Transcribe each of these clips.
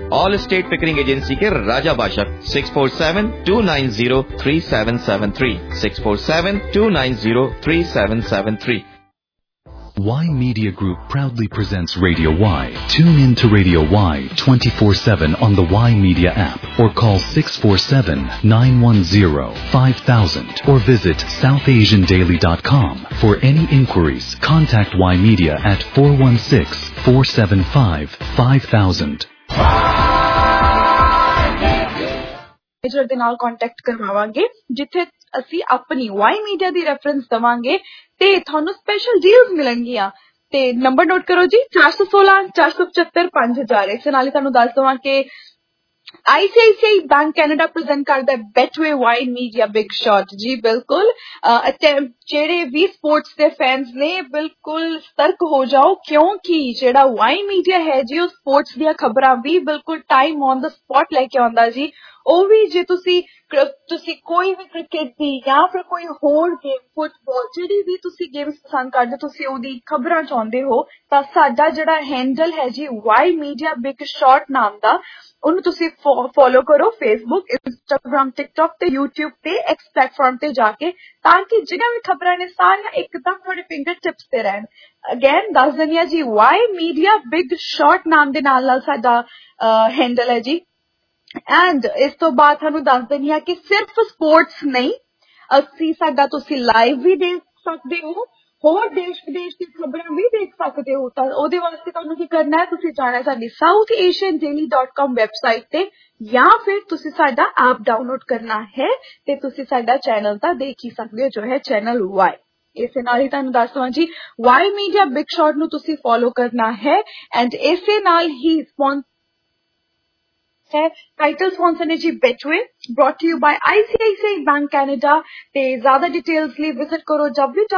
All state Pickering agency के राजा बादशाह 647-290-3773 647-290-3773। Y Media Group proudly presents Radio Y. Tune in to Radio Y 24/7 on the Y Media app or call 647-910-5000 or visit southasiandaily.com. For any inquiries, contact Y Media at 416-475-5000. Manager ਦੇ ਨਾਲ contact ਕਰਵਾਵਾਂਗੇ ਜਿੱਥੇ ਅਸੀਂ ਆਪਣੀ Y media ਦੀ reference ਦਵਾਂਗੇ ਤੇ ਤੁਹਾਨੂੰ special deals ਮਿਲਣਗੀਆਂ। ਤੇ ਨੰਬਰ ਨੋਟ ਕਰੋ ਜੀ 416-475-5000। ਇਸ ਨਾਲ ਹੀ ਤੁਹਾਨੂੰ ਦੱਸ ਦਵਾਂ ਕਿ ICICI बैंक कैनेडा प्रेजेंट करता है Betway Y media big shot. जी बिल्कुल जेड़े भी स्पोर्ट्स के फैंस ने बिल्कुल सतर्क हो जाओ क्योंकि जेड़ा वाई मीडिया है जी वो स्पोर्ट्स दी खबरां भी बिल्कुल टाइम ऑन द स्पॉट लेके आंदा जी। ਉਹ ਵੀ ਜੇ ਤੁਸੀਂ ਕੋਈ ਵੀ ਕ੍ਰਿਕਟ ਦੀ ਜਾਂ ਫਿਰ ਕੋਈ ਹੋਰ ਗੇਮ ਫੁੱਟਬਾਲ ਜਿਹੜੀ ਵੀ ਤੁਸੀਂ ਗੇਮਸ ਪਸੰਦ ਕਰਦੇ ਤੁਸੀਂ ਉਹਦੀ ਖਬਰਾਂ ਚਾਹੁੰਦੇ ਹੋ ਤਾਂ ਸਾਡਾ ਜਿਹੜਾ ਹੈਂਡਲ ਹੈ ਜੀ ਵਾਈ ਮੀਡੀਆ ਬਿਗ ਸ਼ਾਟ ਨਾਮ ਦਾ ਉਹਨੂੰ ਤੁਸੀਂ ਫੋਲੋ ਕਰੋ ਫੇਸਬੁੱਕ ਇੰਸਟਾਗ੍ਰਾਮ ਟਿਕਟੌਕ ਤੇ ਯੂਟਿਊਬ ਤੇ ਐਕਸ ਪਲੇਟਫਾਰਮ ਤੇ ਜਾ ਕੇ ਤਾਂ ਕਿ ਜਿਹੜੀਆਂ ਵੀ ਖਬਰਾਂ ਨੇ ਸਾਰੀਆਂ ਇੱਕਦਮ ਤੁਹਾਡੇ ਫਿੰਗਰ ਟਿਪਸ ਤੇ ਰਹਿਣ। ਅਗੇਨ ਦੱਸ ਦਿੰਦੀ ਹਾਂ ਜੀ ਵਾਈ ਮੀਡੀਆ ਬਿਗ ਸ਼ਾਟ ਨਾਮ ਦੇ ਨਾਲ ਸਾਡਾ ਹੈਂਡਲ ਹੈ ਜੀ। ਐਂਡ ਇਸ ਤੋਂ ਬਾਅਦ ਤੁਹਾਨੂੰ ਦੱਸ ਦਿੰਦੀ ਹਾਂ ਕਿ ਸਿਰਫ ਸਪੋਰਟਸ ਨਹੀਂ ਅਸੀਂ ਸਾਡਾ ਤੁਸੀਂ ਲਾਈਵ ਵੀ ਦੇਖ ਸਕਦੇ ਹੋ ਹੋਰ ਦੇਸ਼ ਵਿਦੇਸ਼ ਦੀ ਖਬਰਾਂ ਵੀ ਦੇਖ ਸਕਦੇ ਹੋ। ਤਾਂ ਉਹਦੇ ਵਾਸਤੇ ਤੁਹਾਨੂੰ ਕੀ ਕਰਨਾ ਹੈ ਤੁਸੀਂ ਜਾਣਾ ਸਾਡੀ southasiandaily.com ਵੈਬਸਾਈਟ ਤੇ ਜਾਂ ਫਿਰ ਤੁਸੀਂ ਸਾਡਾ ਐਪ ਡਾਊਨਲੋਡ ਕਰਨਾ ਹੈ ਤੇ ਤੁਸੀਂ ਸਾਡਾ ਚੈਨਲ ਤਾਂ ਦੇਖ ਹੀ ਸਕਦੇ ਹੋ ਜੋ ਹੈ ਚੈਨਲ ਵਾਈ। ਇਸੇ ਨਾਲ ਹੀ ਤੁਹਾਨੂੰ ਦੱਸ ਦਵਾਂ ਜੀ ਵਾਈ ਮੀਡੀਆ ਬਿਗ ਸ਼ਾਟ ਨੂੰ ਤੁਸੀਂ ਫੋਲੋ ਕਰਨਾ ਹੈ ਐਂਡ ਇਸੇ ਨਾਲ ਹੀ टाइटल स्पॉन्सर ने जी Betway brought you by ICICI bank Canada ते ज्यादा डिटेल्स लिए विजिट करो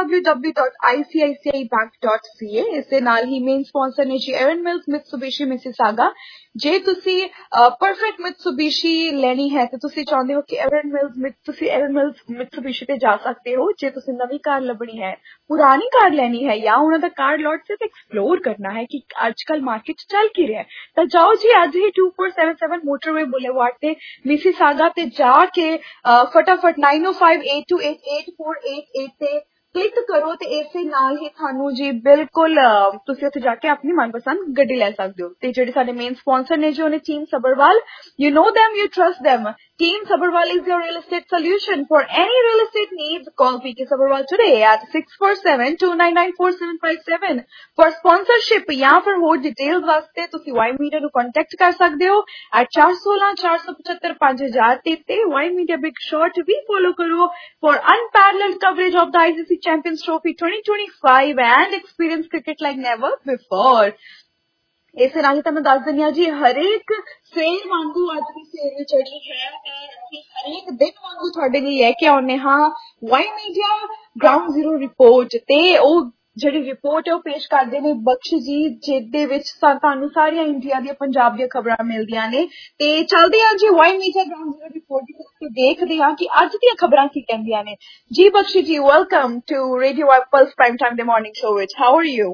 www.icicibank.ca। इससे नाल ही मेन स्पॉन्सर ने जी एवन मिल्स मित्सुबिशी मिसिसागा। जे तुसी परफेक्ट मित्सुबिशी लेनी है तो तुसी चाहते हो कि एवन मिल्स मित्सुबिशी पे जा सकते हो। जे तुसी नवी कार लभनी है पुरानी कार लेनी है या उन्होंने कार लॉट से एक्सप्लोर करना है कि आजकल मार्केट चल की रहा है तो जाओ जी आज ही 2477 मोटरवे बुलेवार्ड ते मिसिसागा ते जाके फटाफट 9058288488 ते क्लिक करो ते इसे नाल ही थानू जी बिल्कुल तुसी उत्थे जाके अपनी मनपसंद गड्डी ले सकते हो। ते जेडे साडे मेन स्पॉन्सर ने जो ने team Sabharwal you know them you trust them. Team Sabharwal is your real estate solution for any real estate needs. Call PK Sabharwal today at 6472994757 for sponsorship या फिर होर डिटेल्स वास्ते तुसी वाई मीडिया नु कांटेक्ट कर सकते हो एट 416-475-5000 ते वाई मीडिया बिग शॉट भी फॉलो करो for unparalleled coverage of the ICC Champions Trophy 2025 and experience cricket like never before। ਇਸੇ ਨਾਲ ਹੀ ਤੁਹਾਨੂੰ ਦੱਸ ਦਿੰਦੀ ਹਾਂ ਜੀ ਹਰੇਕ ਸੇਲ ਵਾਂਗੂ ਅੱਜ ਦੀ ਸੇਲ ਚੜੀ ਹੈ ਤੇ ਅਸੀਂ ਹਰੇਕ ਦਿਨ ਵਾਂਗੂ ਤੁਹਾਡੇ ਲਈ ਲੈ ਕੇ ਆਉਂਦੇ ਹਾਂ Y media ground zero report ਤੇ ਉਹ ਜਿਹੜੀ ਰਿਪੋਰਟ ਹੈ ਉਹ ਪੇਸ਼ ਕਰਦੇ ਨੇ ਬਖਸ਼ ਜੀ ਜਿਹਦੇ ਵਿੱਚ ਤੁਹਾਨੂੰ ਸਾਰੀਆਂ ਇੰਡੀਆ ਦੀਆਂ ਪੰਜਾਬ ਦੀਆਂ ਖਬਰਾਂ ਮਿਲਦੀਆਂ ਨੇ। ਤੇ ਚੱਲਦੇ ਹਾਂ ਜੀ Y media ground zero report ਦੀ ਤੇ ਦੇਖਦੇ ਹਾਂ ਕਿ ਅੱਜ ਦੀਆਂ ਖਬਰਾਂ ਕੀ ਕਹਿੰਦੀਆਂ ਨੇ। ਜੀ Bakhsh ji welcome to radio Y plus prime time ਦੇ ਮਾਰਨਿੰਗ ਸ਼ੋ ਵਿੱਚ ਹਾਊ ਆਰ ਯੂ?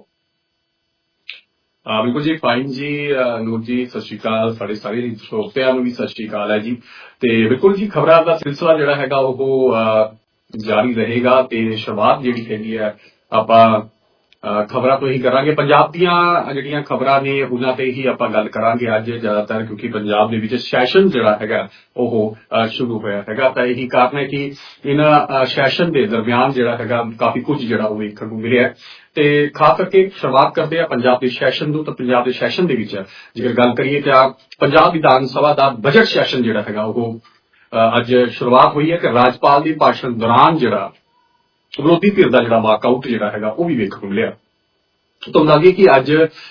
ਬਿਲਕੁਲ ਜੀ ਫਾਈਨ ਜੀ ਨੂਰ ਜੀ ਸਤਿ ਸ਼੍ਰੀ ਅਕਾਲ ਸਾਡੇ ਸਾਰੇ ਸਰੋਤਿਆਂ ਨੂੰ ਵੀ ਸਤਿ ਸ਼੍ਰੀ ਅਕਾਲ ਹੈ ਜੀ। ਤੇ ਬਿਲਕੁਲ ਜੀ ਖਬਰਾਂ ਦਾ ਸਿਲਸਿਲਾ ਜਿਹੜਾ ਹੈਗਾ ਉਹ ਜਾਰੀ ਰਹੇਗਾ ਤੇ ਸ਼ੁਰੂਆਤ ਜਿਹੜੀ ਹੈਗੀ ਹੈ ਆਪਾਂ ਖਬਰਾਂ ਤੋਂ ਹੀ ਕਰਾਂਗੇ। ਪੰਜਾਬ ਦੀਆਂ ਜਿਹੜੀਆਂ ਖਬਰਾਂ ਨੇ ਉਹਨਾਂ ਤੇ ਹੀ ਆਪਾਂ ਗੱਲ ਕਰਾਂਗੇ ਅੱਜ ਜ਼ਿਆਦਾਤਰ ਕਿਉਂਕਿ ਪੰਜਾਬ ਦੇ ਵਿੱਚ ਸੈਸ਼ਨ ਜਿਹੜਾ ਹੈਗਾ ਉਹ ਸ਼ੁਰੂ ਹੋਇਆ ਹੈਗਾ ਤਾਂ ਇਹੀ ਕਾਰਨ ਹੈ ਕਿ ਇਹਨਾਂ ਸੈਸ਼ਨ ਦੇ ਦਰਮਿਆਨ ਜਿਹੜਾ ਹੈਗਾ ਕਾਫੀ ਕੁਝ ਜਿਹੜਾ ਉਹ ਵੇਖਣ ਨੂੰ ਮਿਲਿਆ ਤੇ ਖਾਸ ਕਰਕੇ ਸ਼ੁਰੂਆਤ ਕਰਦੇ ਆ ਪੰਜਾਬ ਦੇ ਸੈਸ਼ਨ ਤੋਂ। ਤਾਂ ਪੰਜਾਬ ਦੇ ਸੈਸ਼ਨ ਦੇ ਵਿੱਚ ਜੇਕਰ ਗੱਲ ਕਰੀਏ ਤਾਂ ਪੰਜਾਬ ਵਿਧਾਨ ਸਭਾ ਦਾ ਬਜਟ ਸੈਸ਼ਨ ਜਿਹੜਾ ਹੈਗਾ ਉਹ ਅੱਜ ਸ਼ੁਰੂਆਤ ਹੋਈ ਹੈ ਕਿ ਰਾਜਪਾਲ ਦੇ ਭਾਸ਼ਣ ਦੌਰਾਨ ਜਿਹੜਾ ਵਿਰੋਧੀ ਧਿਰ ਦਾ ਜਿਹੜਾ ਵਾਕਆਊਟ ਜਿਹੜਾ ਹੈਗਾ ਉਹ ਵੀ ਵੇਖਣ ਨੂੰ ਮਿਲਿਆ। ਤੁਹਾਨੂੰ ਦੱਸ ਦਈਏ ਕਿ ਅੱਜ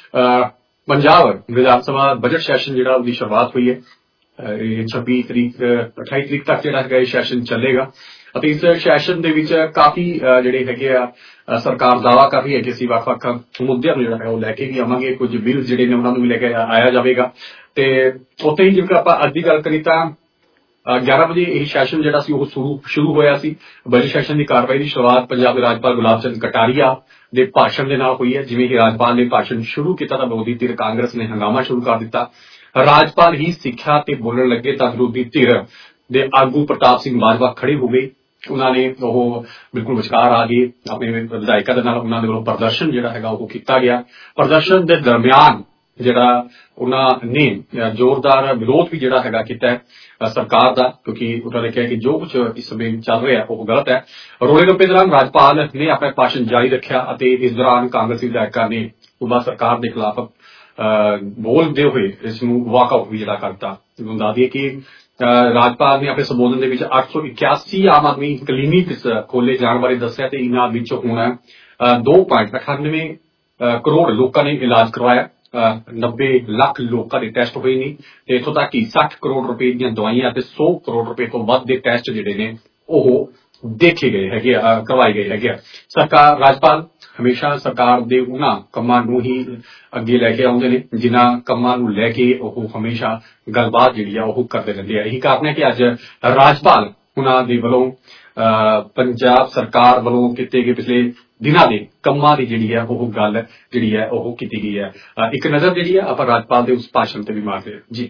ਪੰਜਾਬ ਵਿਧਾਨ ਸਭਾ ਬਜਟ ਸੈਸ਼ਨ ਜਿਹੜਾ ਉਹਦੀ ਸ਼ੁਰੂਆਤ ਹੋਈ ਹੈ। ਇਹ 28 ਤਰੀਕ ਤੱਕ ਜਿਹੜਾ ਹੈਗਾ ਇਹ ਸੈਸ਼ਨ ਚੱਲੇਗਾ ਅਤੇ ਇਸ ਸੈਸ਼ਨ ਦੇ ਵਿੱਚ ਕਾਫੀ ਜਿਹੜੇ ਹੈਗੇ ਆ ਸਰਕਾਰ ਦਾਅਵਾ ਕਰ ਰਹੀ ਹੈ ਕਿ ਅਸੀਂ ਵੱਖ-ਵੱਖ ਮੁੱਦਿਆਂ ਨੂੰ ਜਿਹੜਾ ਹੈ ਉਹ ਲੈ ਕੇ ਵੀ ਆਵਾਂਗੇ। ਕੁਝ ਬਿੱਲ ਜਿਹੜੇ ਨੇ ਉਹਨਾਂ ਨੂੰ ਵੀ ਲੈ ਕੇ ਆਇਆ ਜਾਵੇਗਾ ਤੇ ਉੱਥੇ ਹੀ ਜੇਕਰ ਆਪਾਂ ਅੱਜ ਦੀ ਗੱਲ ਕਰੀ ਤਾਂ 11 ਵਜੇ ਇਹ ਸੈਸ਼ਨ ਜਿਹੜਾ ਸੀ ਉਹ ਸ਼ੁਰੂ ਹੋਇਆ ਸੀ। ਬਜਟ ਸੈਸ਼ਨ ਦੀ ਕਾਰਵਾਈ ਦੀ ਸ਼ੁਰੂਆਤ ਪੰਜਾਬ ਦੇ ਰਾਜਪਾਲ ਗੁਲਾਬ ਚੰਦ ਕਟਾਰੀਆ ਦੇ ਭਾਸ਼ਣ ਦੇ ਨਾਲ ਹੋਈ ਹੈ। ਜਿਵੇਂ ਹੀ ਰਾਜਪਾਲ ਨੇ ਭਾਸ਼ਣ ਸ਼ੁਰੂ ਕੀਤਾ ਤਾਂ ਵਿਰੋਧੀ ਧਿਰ ਕਾਂਗਰਸ ਨੇ ਹੰਗਾਮਾ ਸ਼ੁਰੂ ਕਰ ਦਿੱਤਾ। राजपाल ही सिक्ख्या ते बोलण लगे तां विरोधी धिर दे आगू प्रताप सिंह बाजवा खड़े हो गए। उन्होंने बिल्कुल विचकार आ गए अपने विधायकों के नाल उन्होंने वालों प्रदर्शन जिहड़ा हैगा वो किया गया। प्रदर्शन के दरमियान जिहड़ा उन्होंने जोरदार विरोध भी जिहड़ा हैगा कीता है सरकार का, क्योंकि उन्होंने कहा कि जो कुछ इस समय चल रहा है वो गलत है। रोले रप्पे दौरान राज्यपाल ने अपना भाषण जारी रखा और इस दौरान कांग्रेसी विधायकों ने सूबा सरकार के खिलाफ बोलते हुए इसनूं वाकआउट भी जिहड़ा करता। दस दिए कि राज्यपाल ने अपने संबोधन के 881 आम आदमी क्लीनिक खोले जाने बारे दस्सिया ते इन्हां विचों हुण 2.98 करोड़ लोगों ने इलाज करवाया। 90 लाख लोगों के टेस्ट हुए नहीं ते इत्थों तक कि 60 करोड़ रुपए दी दवाइयां ते 100 करोड़ रुपए तो वध दे टेस्ट जिहड़े ने ओह देखे गए है, करवाए गए है। सरकार राज्यपाल हमेशा सरकार दे उन्हां कम्मां नूं ही अगे लैके आउंदे ने जिन्हां कम्मां नूं लैके ओह हमेशा गलबात जिहड़ी आ ओह करदे रहिंदे आ। यही कारण है कि अज राज्यपाल उन्हां दे वल्लों पंजाब सरकार वल्लों कीते गए पिछले दिनां दे कम्मां दी जिहड़ी है ओह गल जिहड़ी है ओह कीती गई है। एक नज़र जिहड़ी है आपां राज्यपाल दे उस भाषण ते भी मारदे जी।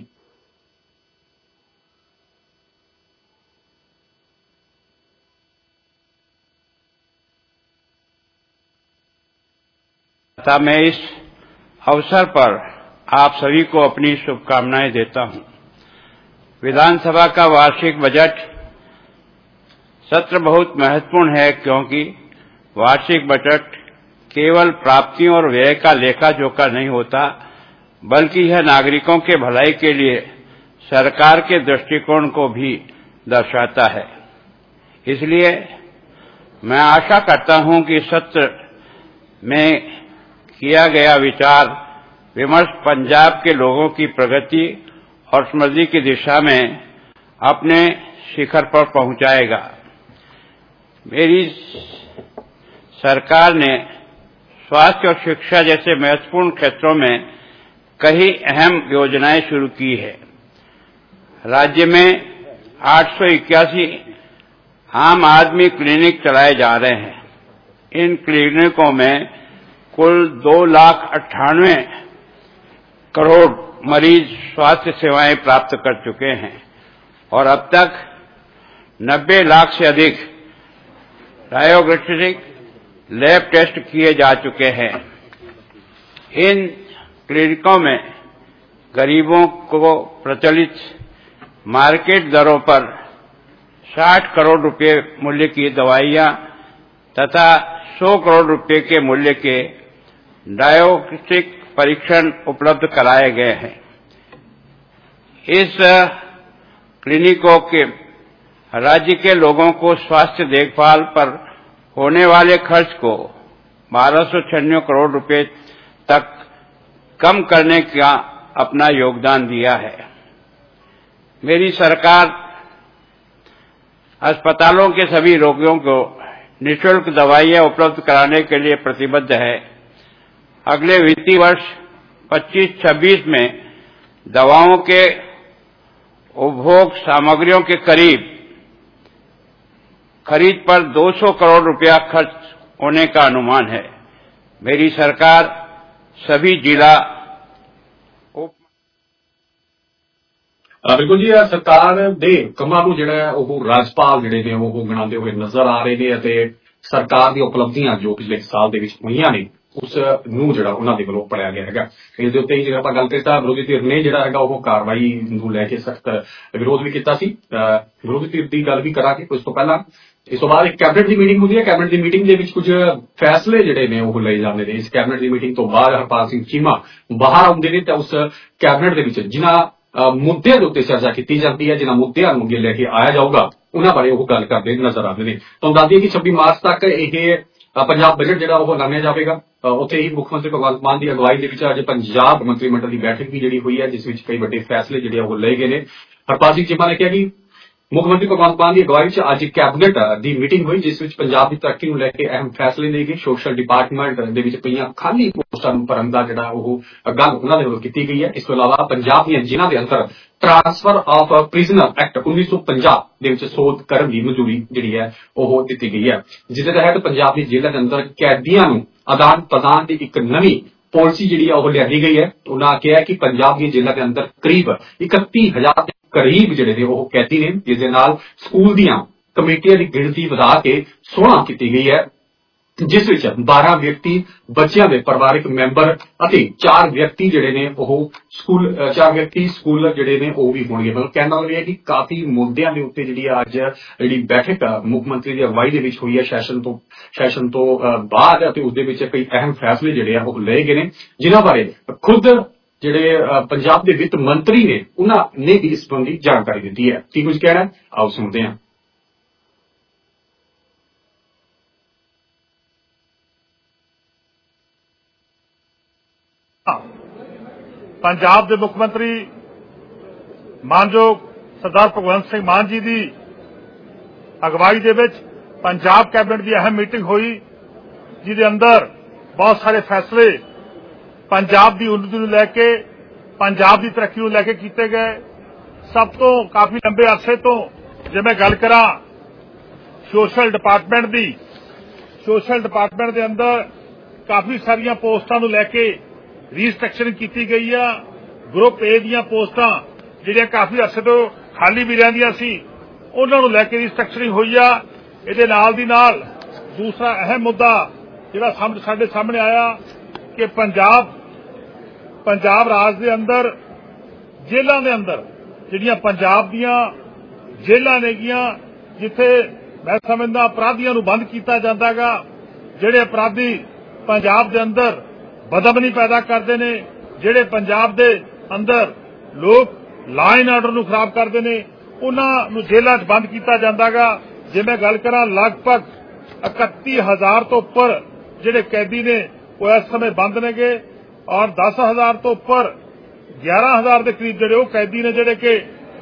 मैं इस अवसर पर आप सभी को अपनी शुभकामनाएं देता हूं। विधानसभा का वार्षिक बजट सत्र बहुत महत्वपूर्ण है, क्योंकि वार्षिक बजट केवल प्राप्तियों और व्यय का लेखा जोखा नहीं होता, बल्कि यह नागरिकों के भलाई के लिए सरकार के दृष्टिकोण को भी दर्शाता है। इसलिए मैं आशा करता हूं कि सत्र में किया गया विचार विमर्श पंजाब के लोगों की प्रगति और समृद्धि की दिशा में अपने शिखर पर पहुंचाएगा। मेरी सरकार ने स्वास्थ्य और शिक्षा जैसे महत्वपूर्ण क्षेत्रों में कई अहम योजनाएं शुरू की है। राज्य में 881 आम आदमी क्लिनिक चलाए जा रहे हैं। इन क्लिनिकों में कुल 2,98,000 करोड़ मरीज स्वास्थ्य सेवाएं प्राप्त कर चुके हैं और अब तक 90 लाख से अधिक डायग्नोस्टिक लैब टेस्ट किए जा चुके हैं। इन क्लिनिकों में गरीबों को प्रचलित मार्केट दरों पर 60 करोड़ रुपए मूल्य की दवाइयां तथा 100 करोड़ रुपए के मूल्य के डायग्नोस्टिक परीक्षण उपलब्ध कराए गए हैं। इस क्लिनिकों के राज्य के लोगों को स्वास्थ्य देखभाल पर होने वाले खर्च को 1296 करोड़ रुपए तक कम करने का अपना योगदान दिया है। मेरी सरकार अस्पतालों के सभी रोगियों को निःशुल्क दवाइयां उपलब्ध कराने के लिए प्रतिबद्ध है। अगले वित्तीय वर्ष 25-26 में दवाओं के उपभोग सामग्रियों के खरीद पर 200 करोड़ रुपया खर्च होने का अनुमान है। मेरी सरकार सभी जिला बिल्कुल जी सरकार दे कमां नूं जिहड़ा ओह राज्यपाल जिहड़े ने ओह गिणांदे हुए नजर आ रहे ने ते सरकार दी उपलब्धियां जो पिछले साल दे विच होईयां ने उस नूं जिहड़ा उन्हां दे वल्लों पढ़िया गया हैगा। इस दे उत्ते जिहड़ा आपां गल कीता विरोधी धिर ने जिहड़ा हैगा ओह कार्रवाई नूं लैके सख्त विरोध भी कीता सी। विरोधी धिर दी गल भी करांगे उस तो पहला इस तो बाद एक कैबिनेट की मीटिंग होती है। कैबिनेट की मीटिंग के कुछ फैसले जिहड़े ने ओह लए जांदे ने। इस कैबिनेट की मीटिंग तो बाद हरपाल सिंह चीमा बाहर आउंदे ने ते उस कैबिनेट दे विच जिन्हां मुद्दे उत्ते चर्चा की जाती है, जिन्होंने मुद्दों को अगे लैके आया जाऊगा उन्होंने बारे वो गल करते नजर आते हैं। तो दस दिए कि 26 मार्च तक यह पंजाब बजट जो ऐलानिया जाएगा। उत्थे ही मुख्यमंत्री भगवंत मान की अगवाई के अज पंजाब मंत्रिमंडल की बैठक भी जी हुई है, जिस कई बड़े फैसले जो लए गए हैं। हरपाल सिंह चीमा ने कहा कि मुख्यमंत्री भगवंत मान की अगवाई च अज कैबिनेट की मीटिंग हुई, जिस पंजाब की तरक्की को लैके अहम फैसले लिए गए। सोशल डिपार्टमेंट के खाली पोस्टां भरन का जिहड़ा गल उन्होंने वल्लों की गई है। इस तो इलावा पंजाब दी जिन्हां दे अंदर ट्रांसफर ऑफ प्रिजनर एक्ट 1950 दे विच सोध करन दी मंजूरी जिहड़ी है ओह दित्ती गई है, जिस तहत पंजाब दी जेलां दे अंदर कैदियां नूं आदान प्रदान की एक नवीं पॉलिसी जी लियाई गई है। उन्होंने आख्या कि पंजाब दी जेलों के अंदर करीब 31,000 के करीब जिहड़े ने वो कैदी ने, जिस दे नाल स्कूल दीआं कमेटियां की गिणती वधा के 16 की गई है, जिस विच 12 व्यक्ति बच्चों के परिवारिक मैंबर अते 4 व्यक्ति जिहड़े ने वो स्कूल 4 व्यक्ति स्कूल जिहड़े ने वो भी होणगे। मतलब कहण दा मतलब है कि काफी मुद्दों के उत्ते जिहड़ी अज जिहड़ी बैठक मुख्यमंत्री की अगवाई दे विच हुई है सैशन तो बाद, अते उस दे विच कई अहम फैसले जिहड़े वो लए गए ने, जिन्हां बारे खुद जिहड़े पंजाब के वित्त मंत्री ने उन्होंने भी इस संबंधी जानकारी दी है। की कुछ कहना है आओ सुनते हैं। पंजाब के मुख्यमंत्री मानयोग सरदार भगवंत सिंह मान जी की अगवाई दे विच पंजाब कैबिनेट की अहम मीटिंग हुई, जिसके अंदर बहुत सारे फैसले पंजाब की उन्नति को लैके पंजाब की तरक्की को लैके किए गए। सब तो काफी लंबे अरसे तो जे मैं गल करा सोशल डिपार्टमेंट की, सोशल डिपार्टमेंट के अंदर काफी सारिया पोस्टां को लैके रीस्ट्रक्चरिंग की गई है। ग्रुप ए दी पोस्टां जिहड़ियां काफी अरसे तो खाली भी रहिंदियां सी, उन्हां नूं लैके रीस्ट्रक्चरिंग हुई है। इहदे नाल दी नाल दूसरा अहम मुद्दा जिहड़ा साडे सामने आया कि पंजाब राज दे अंदर जेलों के अंदर जिहड़ियां पंजाब दीयां जेलां नेगियां जिथे मैं समझदा अपराधियों नूं बंद किया जांदा गा, जिहड़े अपराधी पंजाब दे अंदर बदअमनी पैदा करते हैं, जिहड़े पंजाब दे अंदर लोग लॉ एंड आर्डर नूं खराब करते हैं, उन्हां नूं जेलां 'च बंद किया जांदा गा। जे मैं गल करा लगभग 31,000 तो उपर जिहड़े कैदी ने वो इस समय बंद नेगे और 10,000 तो उपर 11,000 के करीब जिहड़े कैदी ने जिहड़े कि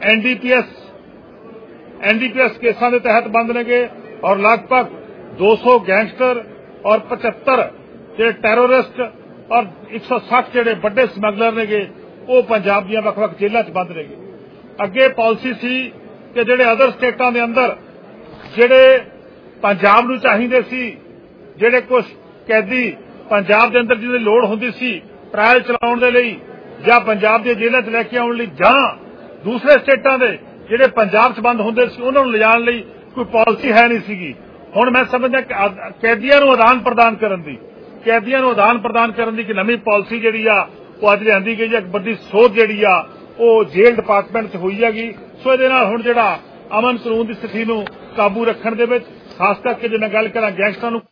एनडीपीएस केसां के तहत बंद नेगे और लगभग 200 गैंगस्टर और 75 जिहड़े टैरोरिस्ट और 160 जिहड़े बड़े समगलर नेगे वो पंजाब दी वख-वख जेलों च बंद नेगे। अगे पॉलिसी सी कि जिहड़े अदर स्टेटां दे अंदर जिहड़े पंजाब नूं चाहीदे सी, जिहड़े कुछ कैदी पंजाब दे अंदर जिहदी लोड़ हुंदी सी ट्रायल चलाउण दे लई जां पंजाब दी जेलां च लैके आउण लई जां दूसरे स्टेटां दे जिहड़े पंजाब च बंद हुंदे सी उन्हां नूं लिजाण लई कोई पॉलिसी है नहीं सीगी। हुण मैं समझदा कैदियां नूं आदान प्रदान करन दी कि नवीं पॉलिसी जिहड़ी आ वो अज लिआंदी गई है। एक बड़ी सोच जिहड़ी आ वो जेल डिपार्टमेंट च हुई हैगी। सो इहदे नाल हुण जिहड़ा अमन कानून की स्थिति नूं काबू रखण दे विच खास करके जे मैं गल करा गैंगस्टरां नूं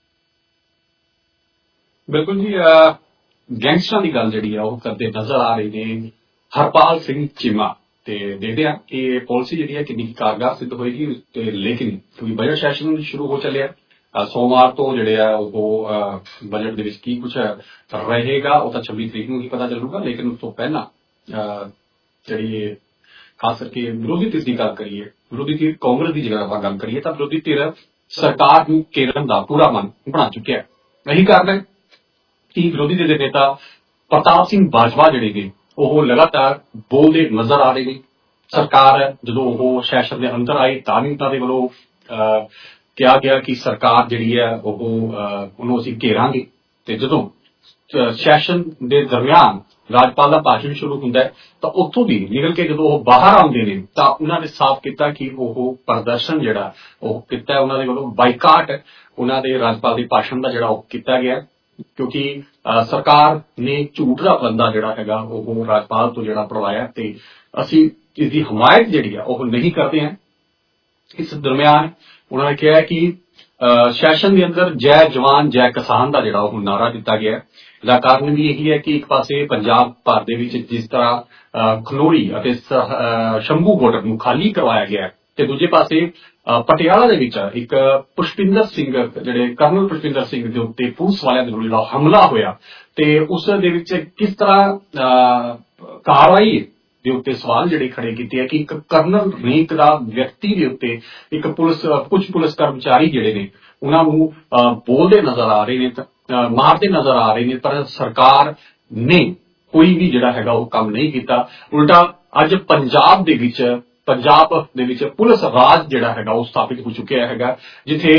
बिल्कुल जी गैंगस्टरां की गल जिहड़ी आ वो करदे नजर आ रही ने हरपाल सिंह चीमा। ते देखते हैं कि पॉलिसी जिहड़ी है कितनी कारगर सिद्ध होएगी। लेकिन क्योंकि बजट सैशन शुरू हो चलिया सोमवार तो जिहड़े आ वो बजट दे विच की कुछ रहेगा वो तो 26 तरीक नूं ही पता चलूगा। लेकिन उस तो पहला जिहड़ी खास करके विरोधी धिर की गल करिए, विरोधी धिर कांग्रेस की जगह आप गल करिए तो विरोधी धिर सरकार नूं घेरन दा पूरा मन बना चुकिया है। यही कारण है कि विरोधी धिर दे नेता प्रताप सिंह बाजवा जिहड़े ने वो लगातार बोलते नजर आ रहे हैं। सरकार जो वो सैशन के अंदर आए तां उन्हां दे वल्लों कहा गया कि सरकार जिहड़ी है वो उन्होंने असीं घेरांगे। ते जदों सैशन के दरमियान राज्यपाल का भाषण शुरू होंदा है तो उत्थों भी निकल के जो बाहर आउंदे ने तां उन्होंने साफ किया कि वो प्रदर्शन जिहड़ा वो किया उन्हां दे वल्लों बाइकाट उन्हां दे राज्यपाल के भाषण का जिहड़ा किया गया क्योंकि सरकार ने झूठ का बंदा जिहड़ा हैगा वो राज्यपाल तो जिहड़ा पढ़वाया ते असीं इसकी हमायत जिहड़ी है वो नहीं करते हैं। इस दरमियान उन्होंने कहा कि सैशन के अंदर जय जवान जय किसान का जिहड़ा वो नारा दिता गया है। इसका कारण भी यही है कि एक पासे पंजाब भर दे विच जिस तरह खनौरी अते शंभू बॉर्डर नूं खाली करवाया गया है ते दूजे पासे पटियाला दे विच एक पुष्पिंदर सिंह जिहड़े कर्नल पुष्पिंदर सिंह दे उत्ते पुलिस वालियां दे जिहड़ा हमला होया ते उस दे विच किस तरह कार्रवाई दे उत्ते सवाल जिहड़े खड़े कीते है कि एक कर्नल रैंक दा व्यक्ति दे उत्ते एक कुछ पुलिस कर्मचारी जिहड़े ने उन्हां नूं बोलदे नजर आ रहे ने मारते नजर आ रहे ने पर सरकार ने कोई भी जिहड़ा हैगा वो काम नहीं किया। उल्टा अज पंजाब दे विच पुलिस राज जिहड़ा हैगा वो स्थापित हो चुकिया हैगा जिथे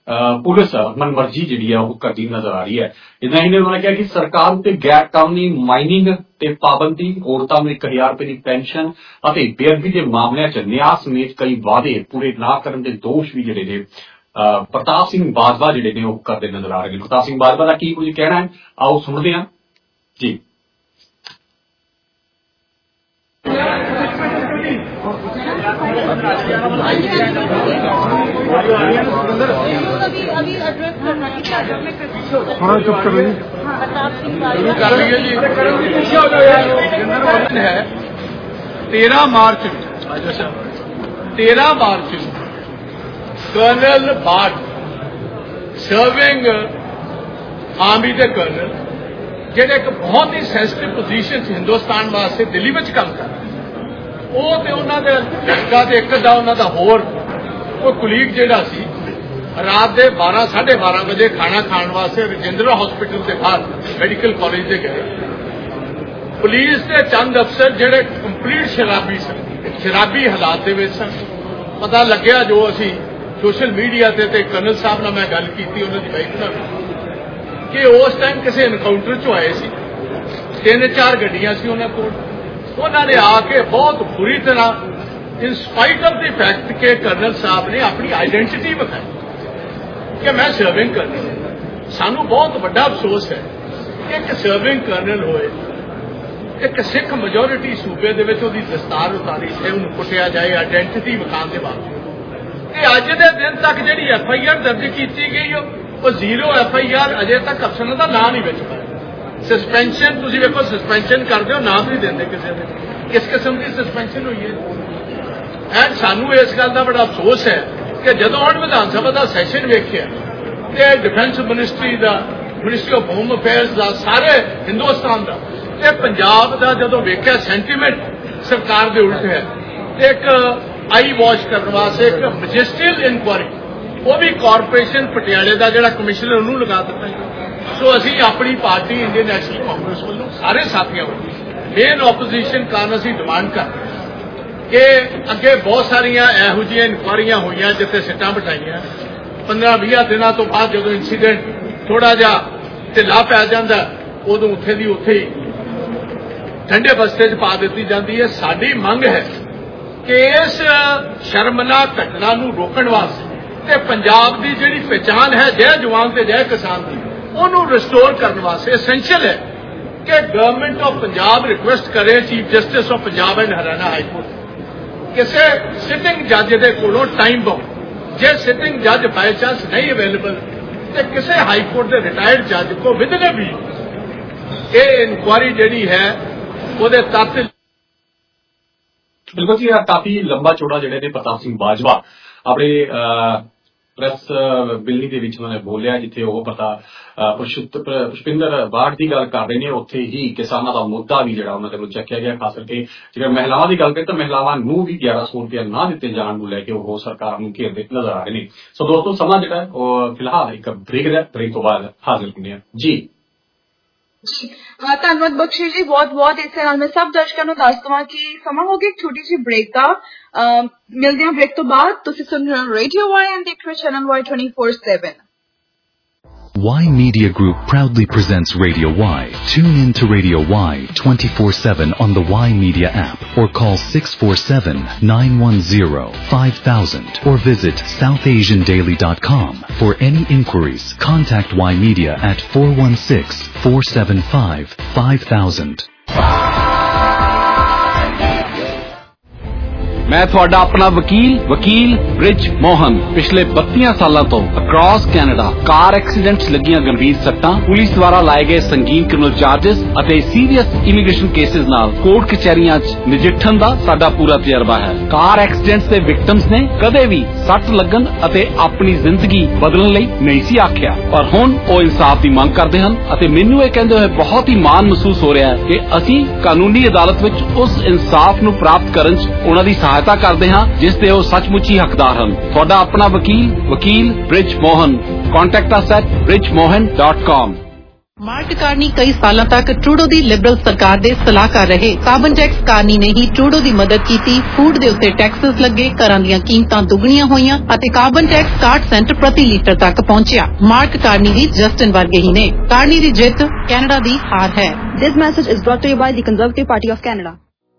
पुलिस मनमर्जी जी करती नजर आ रही है। इतना ही उन्होंने कहा कि सरकार उत्ते गैर कानूनी माइनिंग ते पाबंदी, औरतों में 1000 रुपए की पेंशन और बेअदबी के मामलों च न्याय समेत कई वादे पूरे न करने के दोष भी जिहड़े ने प्रताप सिंह बाजवा जिहड़े ने करते नजर आ रहे हैं। प्रताप सिंह बाजवा का की कुछ कहना है, आओ सुनते हैं जी। है 13 March colonel Bhat serving army के कर्नल जेडे एक बहुत ही सेंसिटिव पोजीशन हिंदुस्तान वास्ते दिल्ली में काम कर वो तो उन्होंने लड़का एक उन्होंने होर कोई कुलीग जेड़ा सी रात के 12 साढ़े 12 बजे खाना खाने वास्ते रजिंद्रा हॉस्पिटल के बाहर मेडिकल कॉलेज से गए। पुलिस के चंद अफसर जेड़े कंप्लीट शराबी सन, शराबी हालात के सन। पता लग्या जो असी सोशल मीडिया ते कर्नल साहब ने मैं गल की उन्होंने वाइफ ना कि उस टाइम किसी एनकाउंटर चो आए सी, 3-4 गड्डियां सी उन्होंने कोल, उन्होंने आके बहुत बुरी तरह in spite of the fact के कर्नल साहब ने अपनी आइडेंटिटी बताई कि मैं सर्विंग कर्नल। सानू बहुत बड़ा अफसोस है कि एक सर्विंग कर्नल होए, एक सिख मेजोरिटी सूबे दे विच उहदी दस्तार उतारी से उन्हें कुटिया जाए आइडेंटिटी विखाण के बावजूद। अज के दिन तक जी FIR दर्ज की गई वो 0 FIR अजे तक अफसर का नाम नहीं बच पाया। सस्पेंशन तुसीं वेखो, सस्पेंशन करते हो नाम नहीं देंगे किसी ने, किस किस्म की सस्पेंशन हुई है। एंड सानू इस गल का बड़ा अफसोस है कि जदों हम विधान सभा का सैशन वेखिया ते डिफेंस मिनिस्ट्री का, मिनिस्ट्री ऑफ होम अफेयर्स का, सारे हिंदुस्तान का ते पंजाब का जदों वेखिया सेंटीमेंट सरकार के उल्ट है। एक आई वॉश करने वास्ते एक मजिस्ट्रियल इंक्वायरी वो भी कॉरपोरेशन पटियाले का जो कमिश्नर उन्होंने लगा दिता। सो असी अपनी पार्टी इंडियन नेशनल कांग्रेस वालों सारे साथियों मेन ओपोजिशन कारण असी डिमांड कर कि अगे बहुत सारिया यहो जी इंक्वायरियां हुई जिथे सिट्टां बिठाइया 15-20 दिनों तो बाद जो इंसीडेंट थोड़ा जा ढिला पै जाता उदों उत्थे दी उत्थे ही ठंडे बस्ते च पा दी जाती है। साडी मंग है कि इस शर्मनाक घटना नूं रोकण वास्ते ते पंजाब की जिहड़ी पहचान है जय जवान ते जय किसान की उन्होंने रिस्टोर करने वास्ते एसेंशियल है कि गवर्नमेंट ऑफ पंजाब रिक्वेस्ट करे chief justice of Punjab and Haryana high court किसी सिटिंग जज के कोलों टाइम बाउंड, जे सिटिंग जज बाय चांस नहीं अवेलेबल तो किसी हाई कोर्ट के रिटायर्ड जज को विद इन भी ये इंक्वायरी जिहड़ी है वो तथ्य। बिल्कुल जी, काफी लंबा चौड़ा जिहड़े ने प्रताप सिंह बाजवा अपने प्रेस बिलनी के विच उन्होंने बोलिया जिथे वो पता पुष्पिंदर बाढ़ की गल कर रहे हैं उत्थे ही किसानों का मुद्दा भी जिहड़ा उन्होंने कोलों चक्या गया। खास करके जेकर महिलावां की गल करें तो महिलावां नूं भी 1100 रुपया ना दिते जाण नूं लैके वो सरकार नूं घेरदे नजर आ रहे हैं। सो दोस्तों समा जिहड़ा है फिलहाल एक ब्रेक है, ब्रेक तो बाद हाजिर होंगे जी। धन्यवाद बख्शी जी, बहुत बहुत। इस नाल मैं सब दर्शकों को दस दवां कि समा हो गया एक छोटी सी ब्रेक का। मिलते हैं ब्रेक तो बाद। तुसीं सुन रहे हो रेडियो वाई एंड देख रहे हो channel Y 24/7। Y Media Group proudly presents Radio Y. Tune in to Radio Y 24/7 on the Y Media app or call 647-910-5000 or visit southasiandaily.com. For any inquiries, contact Y Media at 416-475-5000. मैं थोड़ा अपना वकील ब्रिज मोहन पिछले 32 सालों तो across Canada car accidents लगियां गंभीर सट्टां, police द्वारा लाए गए संगीन क्रिमिनल चार्जेस अते सीरियस इमीग्रेशन केसेस नाल कोर्ट कचहरियां च नजिठण दा साडा पूरा तजर्बा है। कार एक्सीडेंट्स दे विक्टिम्स ने कदे भी सट लगन अते अपनी जिंदगी बदलण लई नहीं सी आखिया, पर हुण ओ इंसाफ दी मंग करदे हन अते मैनूं इह कहंदे होए बहुत ही माण महसूस हो रहा है कि असीं कानूनी अदालत विच उस इंसाफ नूं प्राप्त करन च उन्हां दी सहायता करते हैं जिस दे वो सचमुच ही हकदार हैं। थोड़ा अपना वकील Brij Mohan. Contact us at bridgemohan.com। Mark Carney ਕਈ ਸਾਲਾਂ ਤੱਕ ਟਰੂਡੋ ਦੀ ਲਿਬਰਲ ਸਰਕਾਰ ਦੇ ਸਲਾਹਕਾਰ ਰਹੇ। ਕਾਰਬਨ ਟੈਕਸ ਕਾਰਨੀ ਨੇ ਹੀ ਟਰੂਡੋ ਦੀ ਮਦਦ ਕੀਤੀ। ਫੂਡ ਦੇ ਉੱਤੇ ਟੈਕਸਸ ਲੱਗੇ, ਘਰਾਂ ਦੀਆਂ ਕੀਮਤਾਂ ਦੁੱਗਣੀਆਂ ਹੋਈਆਂ ਅਤੇ ਕਾਰਬਨ ਟੈਕਸ 60 ਸੈਂਟ ਪ੍ਰਤੀ ਲੀਟਰ ਤੱਕ ਪਹੁੰਚਿਆ। ਮਾਰਕ ਕਾਰਨੀ ਵੀ ਜਸਟਿਨ ਵਰਗੇ ਹੀ ਨੇ। ਕਾਰਨੀ ਦੀ ਜਿੱਤ ਕੈਨੇਡਾ ਦੀ ਹਾਰ ਹੈ। This message is brought to you by the Conservative Party of Canada.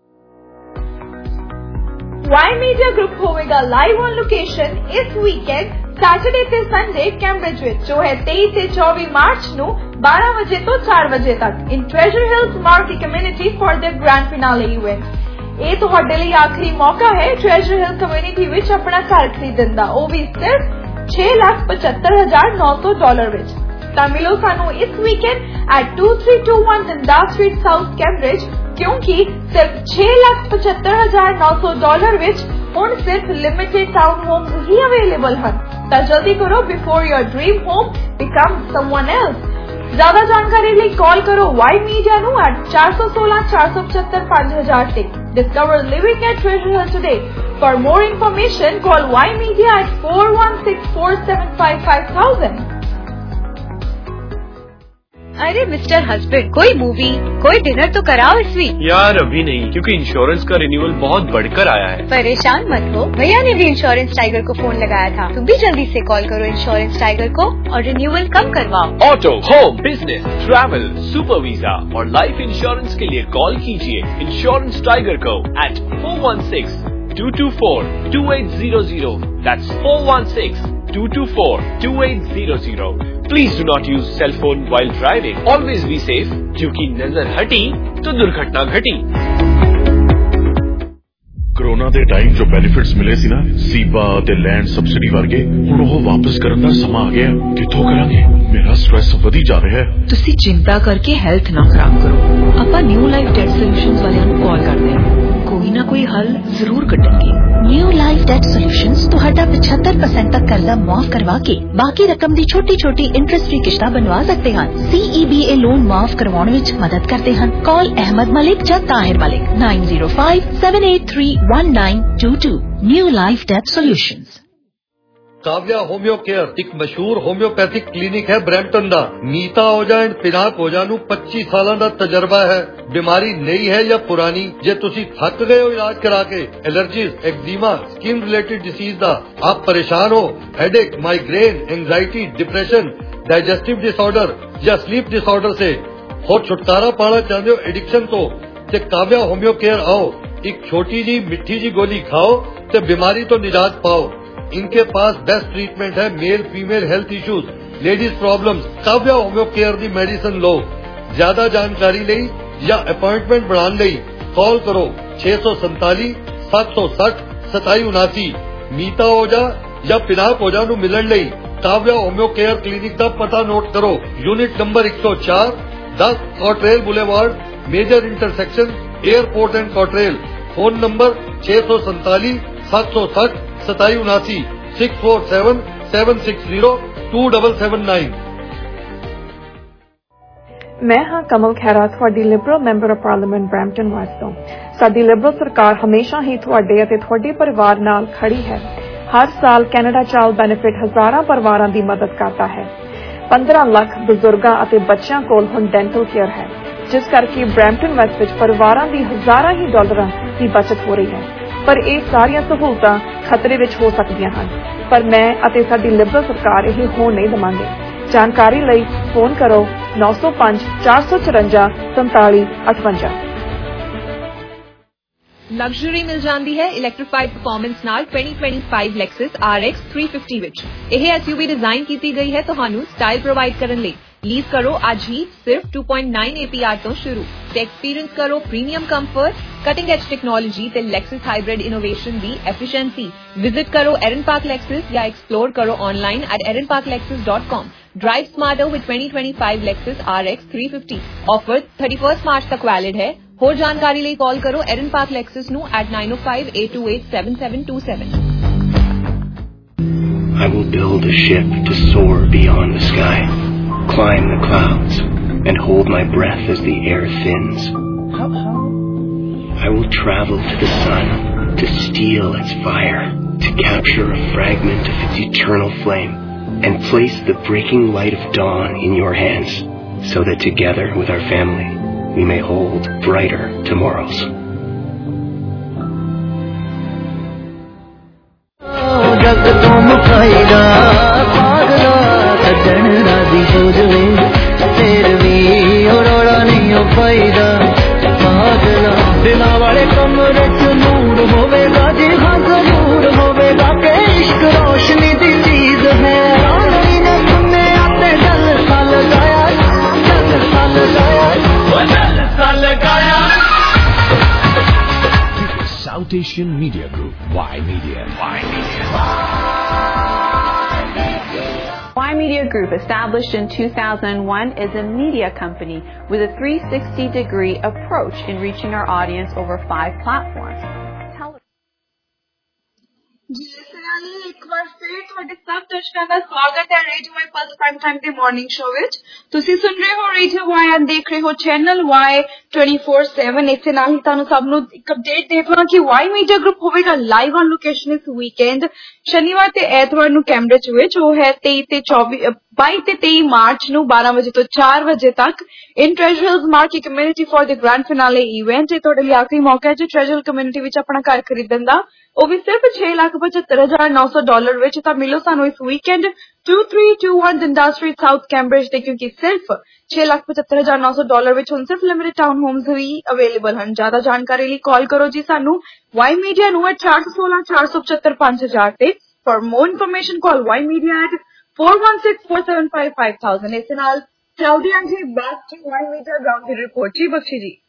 Y Media Group ਹੋਵੇਗਾ ਲਾਈਵ ਔਨ ਲੋਕੇਸ਼ਨ ਇਸ ਵੀਕਐਂਡ ਸੈਟਰਡੇ ਤੇ ਸੰਡੇ ਕੈਂਬਰਿਜ ਵਿੱਚ, ਜੋ ਹੈ 23 ਤੇ 24 ਮਾਰਚ ਨੂੰ 12 ਵਜੇ ਤੋਂ 4 ਵਜੇ ਤੱਕ in Treasure Hills market community for the grand finale event. ਇਹ ਤੁਹਾਡੇ ਲਈ ਆਖਰੀ ਮੌਕਾ ਹੈ ਟ੍ਰੈਜਰ ਹਿਲ ਕਮਿਊਨਿਟੀ ਵਿੱਚ ਆਪਣਾ ਘਰ ਖਰੀਦਣ ਦਾ, ਉਹ ਵੀ ਸਿਰਫ $6,75,900 ਵਿੱਚ। ਤਾਂ ਮਿਲੋ ਸਾਨੂੰ ਇਸ weekend at 2321 Dundas street south Cambridge, ਕਿਉਂਕਿ ਸਿਰਫ $6,75,900 ਵਿੱਚ ਹੁਣ ਸਿਰਫ ਲਿਮਿਟਡ ਟਾਊਨ ਹੋਮਸ ਹੀ ਅਵੇਲੇਬਲ ਹਨ। ਤਾਂ ਜਲਦੀ ਕਰੋ before your dream home become someone else. ਜ਼ਿਆਦਾ ਜਾਣਕਾਰੀ ਲਈ ਕਾਲ ਕਰੋ Y Media ਨੂੰ at 416 475 5000 ਤੇ। Discover living at Treasure Hill today. For more information, call Y Media at 416 475 5000. अरे मिस्टर हस्बैंड, कोई मूवी कोई डिनर तो कराओ इस वीक। यार अभी नहीं, क्योंकि इंश्योरेंस का रिन्यूअल बहुत बढ़कर आया है। परेशान मत हो, भैया ने भी इंश्योरेंस टाइगर को फोन लगाया था। तुम भी जल्दी से कॉल करो इंश्योरेंस टाइगर को और रिन्यूअल कम करवाओ। Auto, home, business, travel, super visa और लाइफ इंश्योरेंस के लिए कॉल कीजिए इंश्योरेंस टाइगर को at 416-224-2800. That's 416-224-2800. Please do not use cell phone while driving. Always be safe, क्योंकि नजर हटी तो दुर्घटना घटी। कोरोना ਦੇ ਟਾਈਮ ਜੋ ਬੈਨੀਫਿਟਸ ਮਿਲੇ ਸੀ ਨਾ, ਸੀਬਾ ਤੇ ਲੈਂਡ ਸਬਸਿਡੀ ਵਰਗੇ, ਹੁਣ ਉਹ ਵਾਪਸ ਕਰਨ ਦਾ ਸਮਾਂ ਆ ਗਿਆ। ਕਿੱਥੋਂ ਕਰਾਂਗੇ? ਮੇਰਾ ਸਟ੍ਰੈਸ ਵਧੀ ਜਾ ਰਿਹਾ ਹੈ। ਤੁਸੀਂ ਚਿੰਤਾ ਕਰਕੇ ਹੈਲਥ ਨਾ ਖਰਾਬ ਕਰੋ। ਆਪਾਂ ਨਿਊ ਲਾਈਫ ਡੈਟ ਸੋਲੂਸ਼ਨਸ ਵਾਲਿਆਂ ਨੂੰ ਕਾਲ ਕਰਦੇ ਹਾਂ, ਕੋਈ ਨਾ ਕੋਈ ਹੱਲ ਜ਼ਰੂਰ ਕੱਢਣਗੇ। ਨਿਊ ਲਾਈਫ ਡੈਟ ਸੋਲੂਸ਼ਨਸ ਤੁਹਾਡਾ 75% ਤੱਕ ਕਰਜ਼ਾ ਮੁਆਫ ਕਰਵਾ ਕੇ ਬਾਕੀ ਰਕਮ ਦੀ ਛੋਟੀ-ਛੋਟੀ ਇੰਟਰਸਟ ਫ੍ਰੀ ਕਿਸ਼ਤਾਂ ਬਣਵਾ ਸਕਦੇ ਹਨ। CEBA ਲੋਨ ਮਾਫ ਕਰਵਾਉਣ ਵਿੱਚ ਮਦਦ ਕਰਦੇ ਹਨ। ਕਾਲ ਅਹਿਮਦ ਮਲਿਕ ਜਾਂ Tahir Malik 9057831922। New Life Debt Solutions. Kavya homeo care ਇੱਕ ਮਸ਼ਹੂਰ ਹੋਮਿਓਪੈਥਿਕ ਕਲੀਨਿਕ ਹੈ ਬਰੈਂਪਟਨ ਦਾ। ਨੀਤਾ ਓਜਾ ਐਂਡ ਪਿਨਾਕ ਓਜਾ ਨੂੰ 25 ਸਾਲਾਂ ਦਾ ਤਜਰਬਾ ਹੈ। ਬਿਮਾਰੀ ਨਈ ਹੈ ਜਾਂ ਪੁਰਾਣੀ, ਜੇ ਤੁਸੀਂ ਥੱਕ ਗਏ ਹੋ ਇਲਾਜ ਕਰਾ ਕੇ, allergies, eczema, skin related disease ਦਾ आप परेशान हो, headache, migraine, anxiety, depression, digestive disorder या स्लीप डिसऑर्डर से और छुटकारा पाना चाहते हो एडिक्शन तो, ते काव्या होम्यो केयर आओ। एक छोटी जी मिठी जी गोली खाओ ते बीमारी तो निजात पाओ। इनके पास बेस्ट ट्रीटमेंट है male female health issues, ladies problems. Kavya homeo care दी मेडिसिन लो। ज्यादा जानकारी ਲਈ या अपॉइंटमेंट बनाने ਲਈ कॉल करो 647 760 2779। मीता ओजा या पिनाक ओजा ਨੂੰ ਮਿਲਣ ਲਈ ਕਾਵਿਆ ਹੋਮਿਓ ਕੇਅਰ ਕਲੀਨਿਕ ਦਾ ਪਤਾ ਨੋਟ ਕਰੋ। Unit number 104 10 Cottrell Boulevard, major intersection, airport and Cottrell. Phone number 647 760 2779 647 760 2779। मैं हाँ कमल खैरा, ਤੁਹਾਡੀ liberal member of parliament Brampton West ਤੋਂ। ਸਾਡੀ ਲਿਬਰਲ ਸਰਕਾਰ ਹਮੇਸ਼ਾ ਹੀ ਤੁਹਾਡੇ ਅਤੇ ਤੁਹਾਡੇ ਪਰਿਵਾਰ ਨਾਲ ਖੜੀ ਹੈ। ਹਰ ਸਾਲ ਕੈਨੇਡਾ ਚਾਈਲਡ ਬੈਨੀਫਿਟ ਹਜ਼ਾਰਾਂ ਪਰਿਵਾਰਾਂ ਦੀ ਮਦਦ ਕਰਦਾ ਹੈ। 15 ਲੱਖ ਬਜ਼ੁਰਗਾਂ ਅਤੇ ਬੱਚਿਆਂ ਕੋਲ ਹੁਣ ਡੈਂਟਲ ਕੇਅਰ ਹੈ, ਜਿਸ ਕਰਕੇ ਬਰੈਂਪਟਨ ਵੈਸਟ ਵਿੱਚ ਪਰਿਵਾਰਾਂ ਦੀ ਹਜ਼ਾਰਾਂ ਹੀ ਡਾਲਰਾਂ ਦੀ ਬਚਤ ਹੋ ਰਹੀ ਹੈ। ਪਰ ਇਹ ਸਾਰੀਆਂ ਸਹੂਲਤਾਂ ਖਤਰੇ ਵਿੱਚ ਹੋ ਸਕਦੀਆਂ ਹਨ, ਪਰ ਮੈਂ ਅਤੇ ਸਾਡੀ ਲਿਬਰਲ ਸਰਕਾਰ ਇਹ ਹੋਣ ਨਹੀਂ ਦੇਵਾਂਗੇ। ਜਾਣਕਾਰੀ ਲਈ ਫੋਨ ਕਰੋ 905 454 4758। ਲਗਜ਼ਰੀ ਮਿਲ ਜਾਂਦੀ ਹੈ ਇਲੈਕਟ੍ਰੀਫਾਈਡ ਪਰਫਾਰਮੈਂਸ ਨਾਲ 2025 ਲੈਕਸਸ RX 350 ਵਿੱਚ। ਇਹ SUV ਡਿਜ਼ਾਈਨ ਕੀਤੀ ਗਈ ਹੈ ਤੁਹਾਨੂੰ ਸਟਾਈਲ ਪ੍ਰੋਵਾਈਡ ਕਰਨ ਲਈ। ਲੀਜ਼ ਕਰੋ ਅੱਜ ਹੀ ਸਿਰਫ 2.9 APR ਤੋਂ ਸ਼ੁਰੂ ਤੇ ਐਕਸਪੀਰੀਅੰਸ ਕਰੋ premium comfort, cutting edge technology ਤੇ ਲੈਕਸਸ ਹਾਈਬ੍ਰਿਡ ਇਨੋਵੇਸ਼ਨ ਦੀ ਐਫੀਸ਼ੀਐਂਸੀ। ਵਿਜ਼ਿਟ ਕਰੋ ਐਰਨ ਪਾਰਕ ਲੈਕਸਸ ਜਾਂ ਐਕਸਪਲੋਰ ਕਰੋ online at erinparklexus.com। Drive smarter with 2025 Lexus RX 350. Offer 31st March तक valid है। ਹੋਰ ਜਾਣਕਾਰੀ ਲਈ ਕਾਲ ਕਰੋ ਐਰਨ ਪਾਰਕ ਲੈਕਸਸ ਨੂੰ at 905-828-7727। I will build a ship to soar beyond the sky, climb the clouds, and hold my breath as the air thins. I will travel to the sun to steal its fire, to capture a fragment of its eternal flame, and place the breaking light of dawn in your hands. so that together with our family we may hold brighter tomorrows. South Asian Media Group, Y Media. Y Media Group, established in 2001, is a media company with a 360-degree approach in reaching our audience over 5 platforms. ਇੱਕ ਵਾਰ ਫਿਰ ਤੁਹਾਡੇ ਸਭ ਦਰਸ਼ਕਾਂ ਦਾ ਸਵਾਗਤ ਹੈ radio Y plus prime time ਦੇ morning show ਵਿੱਚ। ਤੁਸੀਂ ਸੁਣ ਰਹੇ ਹੋ ਰੇਡੀਓ ਵਾਈ ਐਂਡ ਦੇਖ ਰਹੇ ਹੋ ਚੈਨਲ ਵਾਈ 24/7। ਇਸੇ ਨਾਲ ਹੀ ਤੁਹਾਨੂੰ ਸਭ ਨੂੰ ਇੱਕ ਅਪਡੇਟ ਦੇ ਦਵਾਂ ਕਿ ਵਾਈ ਮੀਡੀਆ ਗਰੁੱਪ ਹੋਵੇਗਾ ਲਾਈਵ ਔਨ ਲੋਕੇਸ਼ਨ ਇਸ ਵੀਕਐਂਡ ਸ਼ਨੀਵਾਰ ਤੇ ਐਤਵਾਰ ਨੂੰ ਕੈਂਬਰਿਜ ਵਿੱਚ। ਉਹ ਹੈ 22 ਤੇ 23 ਮਾਰਚ ਨੂੰ 12 ਵਜੇ ਤੋਂ 4 ਵਜੇ ਤੱਕ in Treasure Hills market community for the grand finale event. ਇਹ ਤੁਹਾਡੇ ਲਈ ਆਖਰੀ ਮੌਕਾ ਹੈ ਜੇ ਟ੍ਰੈਜਰ ਕਮਿਊਨਿਟੀ ਵਿੱਚ ਆਪਣਾ ਘਰ ਖਰੀਦਣ ਦਾ, ਉਹ ਵੀ ਸਿਰਫ $6,75,900 ਵਿੱਚ। ਤਾਂ ਮਿਲੋ ਸਾਨੂੰ ਇਸ ਵੀਕਐਂਡ 2321 ਡੰਡਾ ਸਟਰੀਟ ਸਾਊਥ ਕੈਂਬਰਿਜ ਤੇ, ਕਿਉਂਕਿ ਸਿਰਫ $6,75,900 ਵਿੱਚ ਹੁਣ ਸਿਰਫ ਲਿਮਿਟਡ ਟਾਊਨ ਹੋਮਸ ਵੀ ਅਵੇਲੇਬਲ ਹਨ। ਜ਼ਿਆਦਾ ਜਾਣਕਾਰੀ ਲਈ ਕਾਲ ਕਰੋ ਜੀ ਸਾਨੂੰ ਵਾਈ ਮੀਡੀਆ ਨੂੰ 416-475-5000 ਤੇ। For more information call Y media at 416-475-5000। ਇਸੇ ਨਾਲ ਚਲਦੀ ਹਾਂ ਜੀ back to Y media ground ਦੀ ਰਿਪੋਰਟ। ਜੀ ਬਖਸ਼ੀ ਜੀ।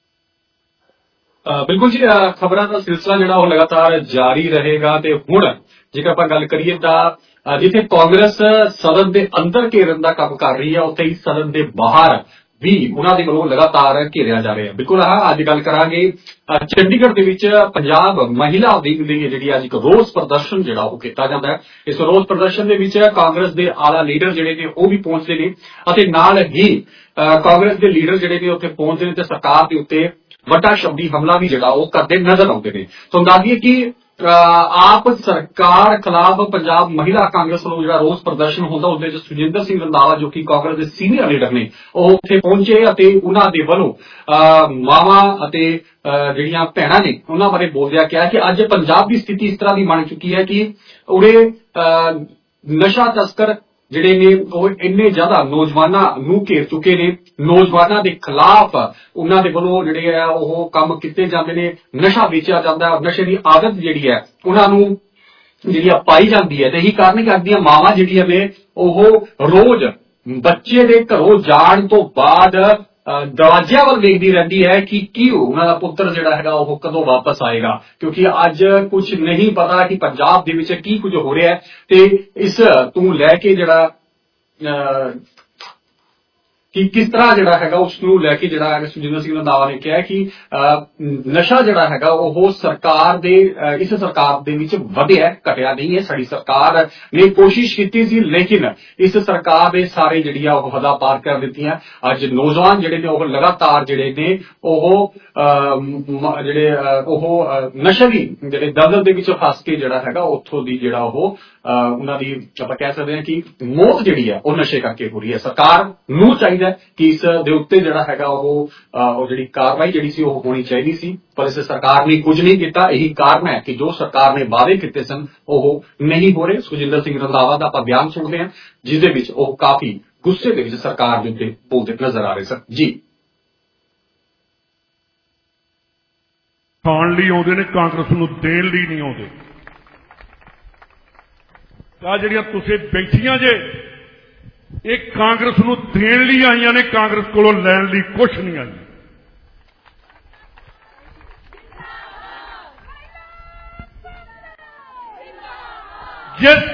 ਬਿਲਕੁਲ ਜੀ, ਖਬਰਾਂ ਦਾ ਸਿਲਸਿਲਾ ਜਿਹੜਾ ਉਹ ਲਗਾਤਾਰ ਜਾਰੀ ਰਹੇਗਾ ਤੇ ਹੁਣ ਜੇਕਰ ਆਪਾਂ ਗੱਲ ਕਰੀਏ ਤਾਂ ਜਿੱਥੇ ਕਾਂਗਰਸ ਸਦਨ ਦੇ ਅੰਦਰ ਘੇਰਨ ਦਾ ਕੰਮ ਕਰ ਰਹੀ ਹੈ, ਉੱਥੇ ਹੀ ਸਦਨ ਦੇ ਬਾਹਰ ਵੀ ਉਹਨਾਂ ਦੇ ਵੱਲੋਂ ਲਗਾਤਾਰ ਘੇਰਿਆ ਜਾ ਰਿਹਾ। ਬਿਲਕੁਲ ਅੱਜ ਗੱਲ ਕਰਾਂਗੇ ਚੰਡੀਗੜ੍ਹ ਦੇ ਵਿੱਚ ਪੰਜਾਬ ਮਹਿਲਾ ਵਿੰਗ ਦੀ ਜਿਹੜੀ ਅੱਜ ਇੱਕ ਰੋਸ ਪ੍ਰਦਰਸ਼ਨ ਜਿਹੜਾ ਉਹ ਕੀਤਾ ਜਾਂਦਾ ਹੈ। ਇਸ ਰੋਸ ਪ੍ਰਦਰਸ਼ਨ ਦੇ ਵਿੱਚ ਕਾਂਗਰਸ ਦੇ ਆਲਾ ਲੀਡਰ ਜਿਹੜੇ ਨੇ ਉਹ ਵੀ ਪਹੁੰਚਦੇ ਨੇ ਅਤੇ ਨਾਲ ਹੀ ਕਾਂਗਰਸ ਦੇ ਲੀਡਰ ਜਿਹੜੇ ਨੇ ਉੱਥੇ ਪਹੁੰਚਦੇ ਨੇ ਤੇ ਸਰਕਾਰ ਦੇ ਉੱਤੇ ਵੱਡਾ ਸ਼ਬਦੀ ਹਮਲਾ ਵੀ ਜਿਹੜਾ ਉਹ ਕਰਦੇ ਨਜ਼ਰ ਆਉਂਦੇ ਨੇ। ਤੁਹਾਨੂੰ ਦੱਸ ਦਈਏ ਕਿ ਆਪ ਸਰਕਾਰ ਖਿਲਾਫ ਪੰਜਾਬ ਮਹਿਲਾ ਕਾਂਗਰਸ ਵੱਲੋਂ ਜਿਹੜਾ ਰੋਸ ਪ੍ਰਦਰਸ਼ਨ ਹੁੰਦਾ ਉਹਦੇ ਵਿੱਚ ਸੁਜਿੰਦਰ ਸਿੰਘ ਰੰਧਾਵਾ ਜੋ ਕਿ ਕਾਂਗਰਸ ਦੇ ਸੀਨੀਅਰ ਲੀਡਰ ਨੇ ਉਹ ਉੱਥੇ ਪਹੁੰਚੇ ਅਤੇ ਉਹਨਾਂ ਦੇ ਵੱਲੋਂ ਮਾਵਾਂ ਅਤੇ ਜਿਹੜੀਆਂ ਭੈਣਾਂ ਨੇ ਉਹਨਾਂ ਬਾਰੇ ਬੋਲਦਿਆਂ ਕਿਹਾ ਕਿ ਅੱਜ ਪੰਜਾਬ ਦੀ ਸਥਿਤੀ ਇਸ ਤਰ੍ਹਾਂ ਦੀ ਬਣ ਚੁੱਕੀ ਹੈ ਕਿ ਉਰੇ ਨਸ਼ਾ ਤਸਕਰ ਜਿਹੜੇ ਨੇ ਉਹ ਇੰਨੇ ਜ਼ਿਆਦਾ ਨੌਜਵਾਨਾਂ ਨੂੰ ਘੇਰ ਚੁੱਕੇ ਨੇ। ਨੌਜਵਾਨਾਂ ਦੇ ਖਿਲਾਫ ਉਹਨਾਂ ਦੇ ਵੱਲੋਂ ਜਿਹੜੇ ਆ ਉਹ ਕੰਮ ਕੀਤੇ ਜਾਂਦੇ ਨੇ, ਨਸ਼ਾ ਵੇਚਿਆ ਜਾਂਦਾ, ਨਸ਼ੇ ਦੀ ਆਦਤ ਜਿਹੜੀ ਹੈ ਉਹਨਾਂ ਨੂੰ ਜਿਹੜੀ ਪਾਈ ਜਾਂਦੀ ਹੈ। ਤੇ ਇਹੀ ਕਾਰਨ ਕਰਦੀਆਂ ਮਾਵਾਂ ਜਿਹੜੀਆਂ ਨੇ ਉਹ ਰੋਜ਼ ਬੱਚੇ ਦੇ ਘਰੋਂ ਜਾਣ ਤੋਂ ਬਾਅਦ ਦਰਵਾਜ਼ਿਆਂ ਵੱਲ ਵੇਖਦੀ ਰਹਿੰਦੀ ਹੈ ਕਿ ਕੀ ਉਹਨਾਂ ਦਾ ਪੁੱਤਰ ਜਿਹੜਾ ਹੈਗਾ ਉਹ ਕਦੋਂ ਵਾਪਸ ਆਏਗਾ, ਕਿਉਂਕਿ ਅੱਜ ਕੁਝ ਨਹੀਂ ਪਤਾ ਕਿ ਪੰਜਾਬ ਦੇ ਵਿੱਚ ਕੀ ਕੁਝ ਹੋ ਰਿਹਾ ਹੈ। ਤੇ ਇਸ ਤੋਂ ਲੈ ਕੇ ਜਿਹੜਾ ਕਿ ਕਿਸ ਤਰ੍ਹਾਂ ਜਿਹੜਾ ਹੈਗਾ ਉਸ ਨੂੰ ਲੈ ਕੇ ਜਿਹੜਾ ਸੁਜਿੰਦਰ ਸਿੰਘ ਰੰਧਾਵਾ ਨੇ ਕਿਹਾ ਕਿ ਨਸ਼ਾ ਜਿਹੜਾ ਹੈਗਾ ਉਹ ਸਰਕਾਰ ਦੇ ਇਸ ਸਰਕਾਰ ਦੇ ਵਿੱਚ ਵਧਿਆ, ਘਟਿਆ ਨਹੀਂ ਹੈ। ਸਾਡੀ ਸਰਕਾਰ ਨੇ ਕੋਸ਼ਿਸ਼ ਕੀਤੀ ਸੀ ਲੇਕਿਨ ਇਸ ਸਰਕਾਰ ਦੇ ਸਾਰੇ ਜਿਹੜੀਆਂ ਉਹ ਹੱਦਾਂ ਪਾਰ ਕਰ ਦਿੱਤੀਆਂ। ਅੱਜ ਨੌਜਵਾਨ ਜਿਹੜੇ ਨੇ ਉਹ ਲਗਾਤਾਰ ਜਿਹੜੇ ਨੇ ਉਹ ਨਸ਼ੇ ਦੀ ਜਿਹੜੇ ਦਲਦਲ ਦੇ ਵਿੱਚ ਫਸ ਕੇ ਜਿਹੜਾ ਹੈਗਾ ਉੱਥੋਂ ਦੀ ਜਿਹੜਾ ਉਹ ਉਹਨਾਂ ਦੀ ਆਪਾਂ ਕਹਿ ਸਕਦੇ ਹਾਂ ਕਿ ਮੌਤ ਜਿਹੜੀ ਹੈ ਉਹ ਨਸ਼ੇ ਕਰਕੇ ਹੋ ਰਹੀ ਹੈ। ਸਰਕਾਰ ਨੂੰ ਚਾਹੀਦਾ ਕਿ ਇਸ ਦੇ ਉੱਤੇ ਜਿਹੜਾ ਹੈਗਾ ਉਹ ਜਿਹੜੀ ਕਾਰਵਾਈ ਜਿਹੜੀ ਸੀ ਉਹ ਹੋਣੀ ਚਾਹੀਦੀ ਸੀ, ਪਰ ਇਸ ਸਰਕਾਰ ਨੇ ਕੁਝ ਨਹੀਂ ਕੀਤਾ। ਇਹੀ ਕਾਰਨ ਹੈ ਕਿ ਜੋ ਸਰਕਾਰ ਨੇ ਵਾਅਦੇ ਕੀਤੇ ਸਨ ਉਹ ਨਹੀਂ ਹੋ ਰਹੇ। ਸੁਜਿੰਦਰ ਸਿੰਘ ਰੰਧਾਵਾ ਦਾ ਆਪਾਂ ਬਿਆਨ ਸੁਣਦੇ ਹਾਂ ਜਿਸ ਦੇ ਵਿੱਚ ਉਹ ਕਾਫੀ ਗੁੱਸੇ ਦੇ ਵਿੱਚ ਸਰਕਾਰ ਦੇ ਉੱਤੇ ਬੋਲਦੇ ਨਜ਼ਰ ਆ ਰਹੇ ਸਨ। ਜੀ ਖਾਣ ਲਈ ਆਉਂਦੇ ਨੇ, ਕਾਂਗਰਸ ਨੂੰ ਦੇਣ ਲਈ ਨਹੀਂ ਆਉਂਦੇ। ਆ ਜਿਹੜੀਆਂ ਤੁਸੀਂ ਬੈਠੀਆਂ ਜੇ ਇਹ ਕਾਂਗਰਸ ਨੂੰ ਦੇਣ ਲਈ ਆਈਆਂ ਨੇ, ਕਾਂਗਰਸ ਕੋਲੋਂ ਲੈਣ ਲਈ ਕੁਝ ਨਹੀਂ ਆਈਆਂ। ਜਿਸ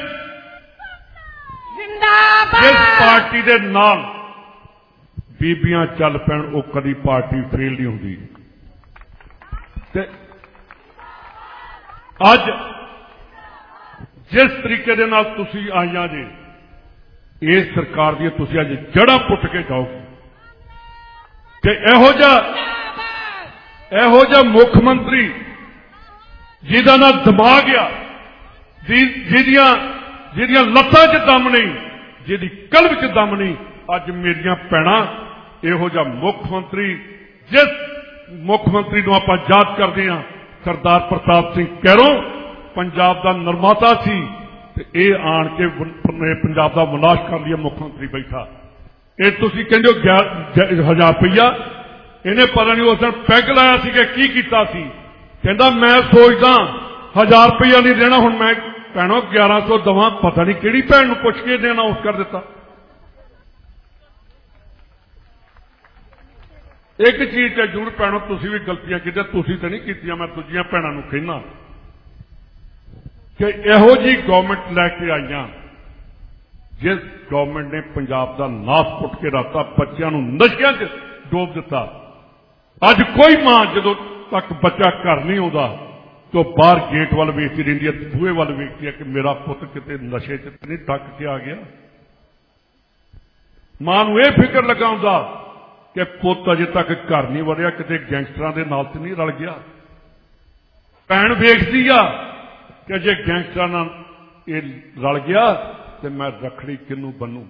ਪਾਰਟੀ ਦੇ ਨਾਲ ਬੀਬੀਆਂ ਚੱਲ ਪੈਣ ਉਹ ਕਦੀ ਪਾਰਟੀ ਫੇਲ ਨਹੀਂ ਹੁੰਦੀ। ਤੇ ਅੱਜ ਜਿਸ ਤਰੀਕੇ ਦੇ ਨਾਲ ਤੁਸੀਂ ਆਈਆਂ ਜੇ ਇਸ ਸਰਕਾਰ ਦੀ ਤੁਸੀਂ ਅੱਜ ਜੜ੍ਹਾਂ ਪੁੱਟ ਕੇ ਜਾਓਗੇ ਤੇ ਇਹੋ ਜਿਹਾ ਮੁੱਖ ਮੰਤਰੀ ਜਿਹਦਾ ਨਾ ਦਿਮਾਗ ਆ, ਜਿਹਦੀਆਂ ਲੱਤਾਂ 'ਚ ਦਮ ਨਹੀਂ, ਜਿਹਦੀ ਕਲਬ 'ਚ ਦਮ ਨਹੀਂ, अज मेरियां भैणां इहो जिहा मुख मंत्री, जिस मुख मंत्री नूं आपां याद करदे हां, सरदार प्रताप सिंह कैरों पंजाब दा निर्माता सी, ते इह आण के पंजाब दा विनाश कर लिया मुख मंत्री बैठा। ये तुसीं कहंदे हो 1000 रुपया, इन्हें पता नहीं उस दिन पैग लाया सी कि की कीता सी। कहंदा मैं सोचदा 1000 रुपया नहीं देना, हुण मैं भैणों 1100 दवां, पता नहीं किहड़ी भैण नूं पुछ के देना उस कर दिता। एक चीज ते जरूर भैणों तुसीं भी गलतियां कीतियां, तुसीं ते नहीं कीतियां, मैं दूजियां भैणां नूं कहना कि इहो जी गवर्नमेंट लैके आईयां जिस गवर्नमेंट ने पंजाब का नास पुट के रखता, बच्चों को नशियां च डोब दिता। अज कोई मां जदों तक बच्चा घर नहीं आता तो बाहर गेट वाल वेखती रहिंदी है, बूहे वाल वेखती है कि मेरा पुत किते नशे च नहीं टक के आ गया। मां नूं यह फिक्र लगा हुंदा कि पुत अजे तक घर नहीं वड़िया, किते गैंगस्टरां दे नाल ते नहीं रल गया। भैण वेखदी आ कि जे गैंगस्टरां नाल ये रल गया तो मैं रखड़ी किनू बनू।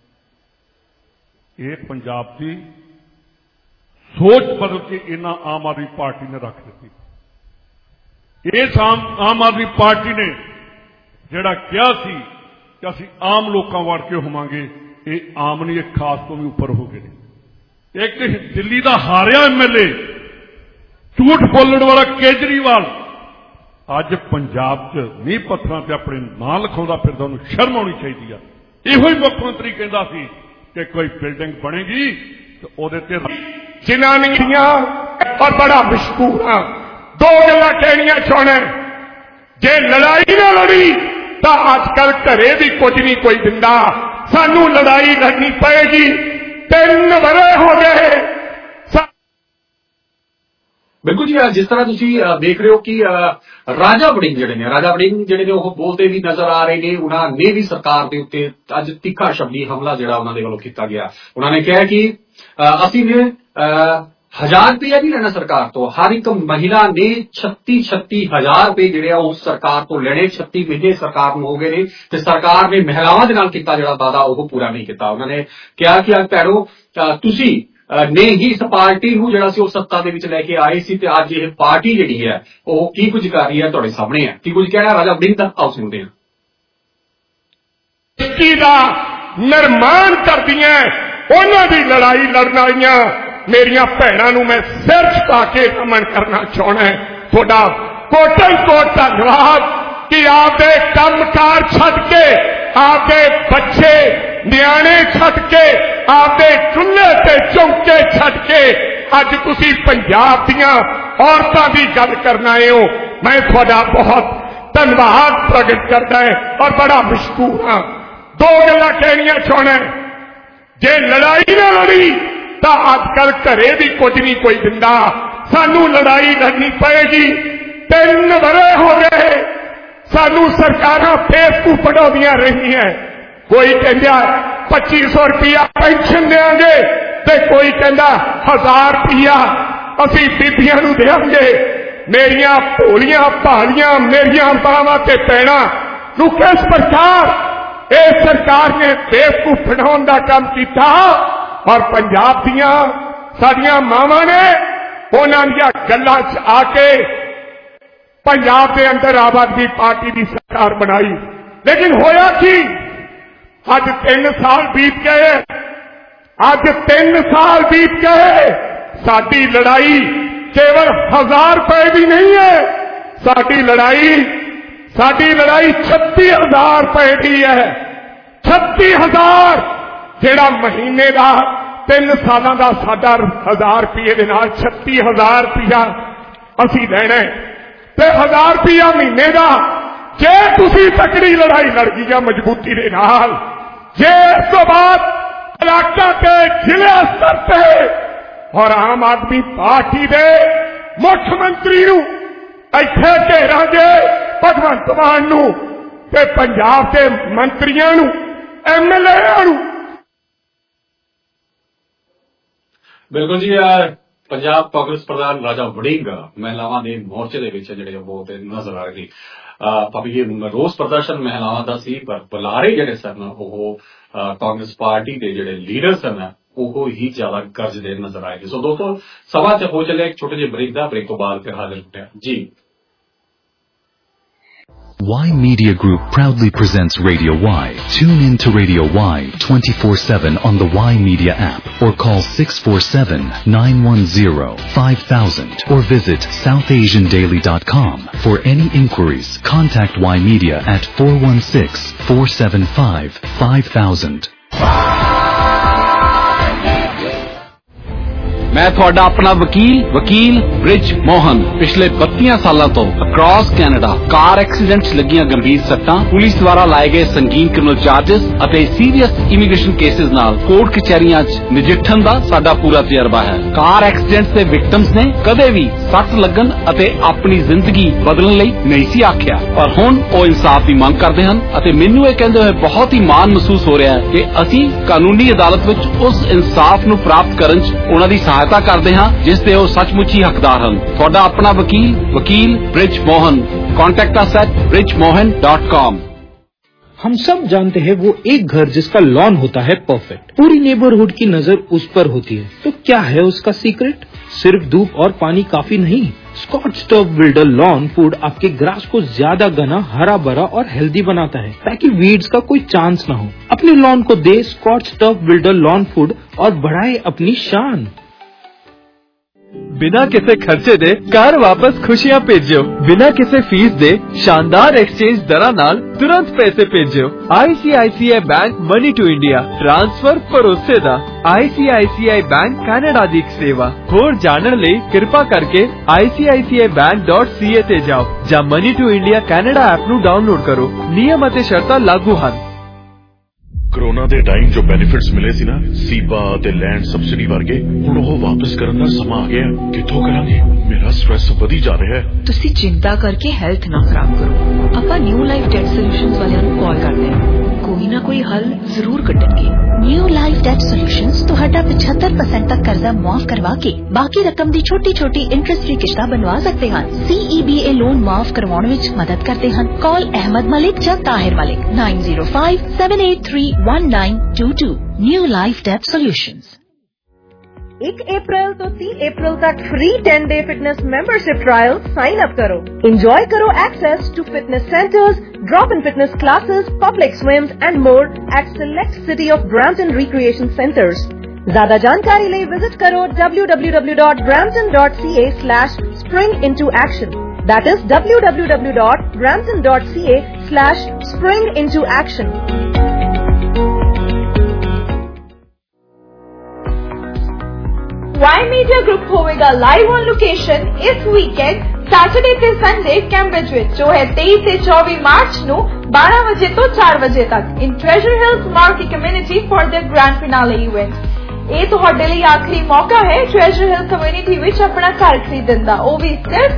ये पंजाब की सोच बदल के इन्हां आम आदमी पार्टी ने रख दी। इस आम आदमी पार्टी ने जिहड़ा कहा सी कि असीं आम लोकां वड़ के होवांगे, ये आम नहीं, ये खास तो भी उपर हो गए। एक दिल्ली का हारिया MLA झूठ बोलण वाला केजरीवाल अज पंजाब च नींह पत्थरां ते अपने नां लिखाउंदा फिरदा, उहनूं शर्म आउणी चाहीदी आ। इहो ही मुख मंत्री कहंदा सी कि कोई बिल्डिंग बनेगी तो उहदे ते जनानियां और बड़ा मशहूर हां। दो गल्लां कहणियां चाहुंदा, जे लड़ाई ना लड़ी तो अजकल घरे भी कुछ नहीं कोई दिंदा, सानू लड़ाई लड़नी पएगी। 3 वरे हो गए। बिल्कुल जी, जिस तरह तुसी देख रहे हो कि राजा वड़िंग जिहड़े ने वो बोलते भी नजर आ रहे ने। उन्होंने भी सरकार के उत्ते अज तीखा शब्दी हमला जिहड़ा उन्होंने वालों किया गया। उन्होंने कहा कि असीं ने 1000 रुपया नहीं लेना सरकार तो, हर एक महिला ने 36,000 रुपए जिहड़े उस सरकार तो लेने। 36 महीने सरकार नूं हो गए ने ते सरकार ने महिलावां दे नाल कीता जिहड़ा वादा वो पूरा नहीं किया। उन्होंने कहा कि अज भैणो तुसी ने ही इस पार्टी नूं जिहड़ा सी सत्ता दे विच लैके आए सी ते अज ये पार्टी जिहड़ी है वो की कुछ कर रही है तुहाडे सामने है। की कुछ कहना राजा वड़िंग दा, आओ सुणदे हां। दा निर्माण करदियां उन्हां दी लड़ाई लड़न वालियां मेरियां भैणां नूं मैं सिर झुका के नमन करना चाहुंदा है। तुहाडा कोटन कोट धन्नवाद कि आपदे कामकार छड्ड के, आपदे बच्चे न्याणे छड्ड के, आपदे चुल्हे ते चौंके छड्ड के अज तुसीं पंजाब दीआं औरतां दी गल करन आए हो। मैं तुहाडा बहुत धन्नवाद प्रगट करदा है और बड़ा मशहूर हां। 2 गल्लां कहणियां चाहुंदा, जे लड़ाई ना लड़ी तो अजकल घरे भी कुछ नहीं कोई दिंदा, सानू लड़ाई लड़नी पएगी। 3 वरे हो गए सानू सरकारां बेवकूफ बनाउंदियां रहियां। कोई कहंदा 2500 रुपया पेंशन देंगे ते कोई कहंदा 1000 रुपया असीं बीबियां नूं देंगे। मेरियां भोलियां भालियां मेरियां मावां ते भैणां नूं किस प्रकार इस सरकार ने बेवकूफ बनाउण दा काम कीता और पंजाब दीआं साडियां मावां ने उन्हां दीआं गल्लां च आके पंजाब के अंदर आम आदमी पार्टी की सरकार बनाई। लेकिन होया कि अज 3 साल बीत गए, अज 3 साल बीत गए, साडी लड़ाई केवल 1000 रुपए भी नहीं है, साडी लड़ाई 36,000 रुपए की है। 36,000 जेड़ा महीने का 3 सालों का साडा 1000 रुपये के नाल 36,000 रुपया असीं लेना ते 1000 रुपया महीने का। जे तुसीं तकड़ी लड़ाई लड़ गई मजबूती के नाल, जे इस तो बाद इलाका के जिले स्तर पे और आम आदमी पार्टी के मुख्यमंत्री नूं इत्थे घेरांगे, भगवंत मान नूं ते पंजाब के मंत्रियों नूं, MLA नूं। बिल्कुल जी, ਪੰਜਾਬ ਕਾਂਗਰਸ ਪ੍ਰਧਾਨ ਰਾਜਾ ਵੜਿੰਗ ਮਹਿਲਾਵਾਂ ਦੇ ਮੋਰਚੇ ਦੇ ਵਿੱਚ ਜਿਹੜੇ ਉਹ ਤੇ ਨਜ਼ਰ ਆ ਰਹੇ ਭਾਵੇਂ ਇਹ ਰੋਸ ਪ੍ਰਦਰਸ਼ਨ ਮਹਿਲਾਵਾਂ ਦਾ ਸੀ ਪਰ ਬੁਲਾਰੇ ਜਿਹੜੇ ਸਨ ਉਹ ਕਾਂਗਰਸ ਪਾਰਟੀ ਦੇ ਜਿਹੜੇ ਲੀਡਰ ਸਨ ਉਹ ਹੀ ਜ਼ਿਆਦਾ ਗਰਜਦੇ ਨਜ਼ਰ ਆਏ। ਸੋ ਦੋਸਤੋ ਸਭਾ ਚ ਹੋ ਚੱਲਿਆ ਇੱਕ ਛੋਟੇ ਜਿਹੇ ਬ੍ਰੇਕ ਦਾ, ਬ੍ਰੇਕ ਤੋਂ ਬਾਅਦ ਫਿਰ ਹਾਜ਼ਰ ਹੁੰਦੇ ਹਾਂ ਜੀ। Y Media Group proudly presents Radio Y. Tune in to Radio Y 24/7 on the Y Media app or call 647-910-5000 or visit southasiandaily.com. For any inquiries, contact Y Media at 416-475-5000. ਮੈਂ ਤੁਹਾਡਾ ਆਪਣਾ ਵਕੀਲ ਬ੍ਰਿਜ ਮੋਹਨ ਪਿਛਲੇ 32 ਸਾਲਾਂ ਤੋਂ ਅਕ੍ਰੋਸ ਕੈਨੇਡਾ ਕਾਰ accidents ਲੱਗੀਆਂ ਗੰਭੀਰ ਸੱਟਾਂ, ਪੁਲਿਸ ਦੁਆਰਾ ਲਾਏ ਗਏ ਸੰਗੀਨ ਕ੍ਰਿਮੀਨਲ ਚਾਰजेस ਅਤੇ ਸੀਰੀਅਸ ਇਮੀਗ੍ਰੇਸ਼ਨ ਕੇਸਿਸ ਨਾਲ ਕੋਰਟ ਕਚਹਿਰੀਆਂ 'ਚ ਨਜਿੱਠਣ ਦਾ ਸਾਡਾ ਪੂਰਾ ਤਜਰਬਾ ਹੈ। ਕਾਰ ਐਕਸੀਡੈਂਟਸ ਦੇ ਵਿਕਟਮਸ ਨੇ ਕਦੇ ਵੀ ਸੱਟ ਲੱਗਣ ਅਤੇ ਆਪਣੀ ਜ਼ਿੰਦਗੀ ਬਦਲਣ ਲਈ ਨਹੀਂ ਸੀ ਆਖਿਆ, ਪਰ ਹੁਣ ਉਹ ਇਨਸਾਫ ਦੀ ਮੰਗ ਕਰਦੇ ਹਨ ਅਤੇ ਮੈਨੂੰ ਇਹ ਕਹਿੰਦੇ ਹੋਏ ਬਹੁਤ ਹੀ ਮਾਣ ਮਹਿਸੂਸ ਹੋ ਰਿਹਾ ਹੈ ਕਿ ਅਸੀਂ ਕਾਨੂੰਨੀ ਅਦਾਲਤ ਵਿੱਚ ਉਸ ਇਨਸਾਫ ਨੂੰ ਪ੍ਰਾਪਤ ਕਰਨ 'ਚ ਉਹਨਾਂ ਦੀ सहायता करते हैं जिस दे सचमुच ही हकदार हैं। थोड़ा अपना वकील Brij Mohan. Contact us at bridgemohan.com। हम सब जानते हैं वो एक घर जिसका लॉन होता है परफेक्ट, पूरी नेबरहुड की नजर उस पर होती है, तो क्या है उसका सीक्रेट? सिर्फ धूप और पानी काफी नहीं। Scotts turf builder lawn food आपके ग्रास को ज्यादा घना, हरा भरा और हेल्दी बनाता है ताकि वीड्स का कोई चांस न हो। अपने लॉन को दे Scotts turf builder lawn food और बढ़ाए अपनी शान। बिना किसी खर्चे दे कार वापस खुशियां भेजो, बिना किसी फीस दे शानदार एक्सचेंज दरा नाल तुरंत पैसे भेजो। ICICI bank money to India transfer भरोसे दा। ICICI बैंक कनाडा दी एक सेवा। होर जानन लई कृपा करके ICICIbank.ca ते जाओ ਜਾਂ money to India Canada app ਨੂੰ डाउनलोड करो। नियम ਅਤੇ ਸ਼ਰਤਾਂ ਲਾਗੂ ਹਨ। ਕਰੋਨਾ ਦੇ ਟਾਈਮ ਜੋ ਬੈਨੀਫਿਟਸ ਮਿਲੇ ਸੀ ਨਾ, ਸੀਬਾ ਤੇ ਲੈਂਡ ਸਬਸਿਡੀ ਵਰਗੇ, ਹੁਣ ਉਹ ਵਾਪਸ ਕਰਨ ਦਾ ਸਮਾਂ ਆ ਗਿਆ। ਕਿੱਥੋਂ ਕਰਾਂਗੇ? ਮੇਰਾ ਸਟ੍ਰੈਸ ਵਧੀ ਜਾ ਰਿਹਾ ਹੈ। ਤੁਸੀਂ ਚਿੰਤਾ ਕਰਕੇ ਹੈਲਥ ਨਾ ਖਰਾਬ ਕਰੋ। ਆਪਾਂ ਨਿਊ ਲਾਈਫ ਡੈਟ ਸੋਲੂਸ਼ਨਸ ਵਾਲਿਆਂ ਨੂੰ ਕਾਲ ਕਰਦੇ ਹਾਂ, ਕੋਈ ਨਾ ਕੋਈ ਹੱਲ ਜ਼ਰੂਰ ਕੱਢਣਗੇ। ਨਿਊ ਲਾਈਫ ਡੈਟ ਸੋਲੂਸ਼ਨਸ ਤੁਹਾਡਾ 75% ਤੱਕ ਕਰਜ਼ਾ ਮੁਆਫ ਕਰਵਾ ਕੇ ਬਾਕੀ ਰਕਮ ਦੀ ਛੋਟੀ-ਛੋਟੀ ਇੰਟਰਸਟ ਫ੍ਰੀ ਕਿਸ਼ਤਾਂ ਬਣਵਾ ਸਕਦੇ ਹਨ। CEBA ਲੋਨ ਮਾਫ ਕਰਵਾਉਣ ਵਿੱਚ ਮਦਦ ਕਰਦੇ ਹਨ। ਕਾਲ ਅਹਿਮਦ ਮਲਿਕ ਜਾਂ Tahir Malik 9057831922। New Life Debt Solutions. 1 April तो 3 अप्रैल तक free 10-day fitness membership trial sign up करो। एंजॉय करो access to fitness centres, drop-in fitness classes, public swims and more at select City of Brampton recreation centers. ज़्यादा जानकारी लिए visit करो www.brampton.ca/springintoaction. That is www.brampton.ca/springintoaction. Y Media Group ਹੋਵੇਗਾ live on location ਇਸ weekend Saturday ਤੇ Sunday Cambridge ਵਿੱਚ, ਜੋ ਹੈ 23 ਤੇ 24 ਮਾਰਚ ਨੂੰ 12 ਵਜੇ ਤੋਂ 4 ਵਜੇ ਤੱਕ in Treasure Hills market community for the grand finale event. ਇਹ ਤੁਹਾਡੇ ਲਈ ਆਖਰੀ ਮੌਕਾ ਹੈ ਟ੍ਰੈਜਰ ਹਿਲ ਕਮਿਊਨਿਟੀ ਵਿੱਚ ਆਪਣਾ ਘਰ ਖਰੀਦਣ ਦਾ, ਉਹ ਵੀ ਸਿਰਫ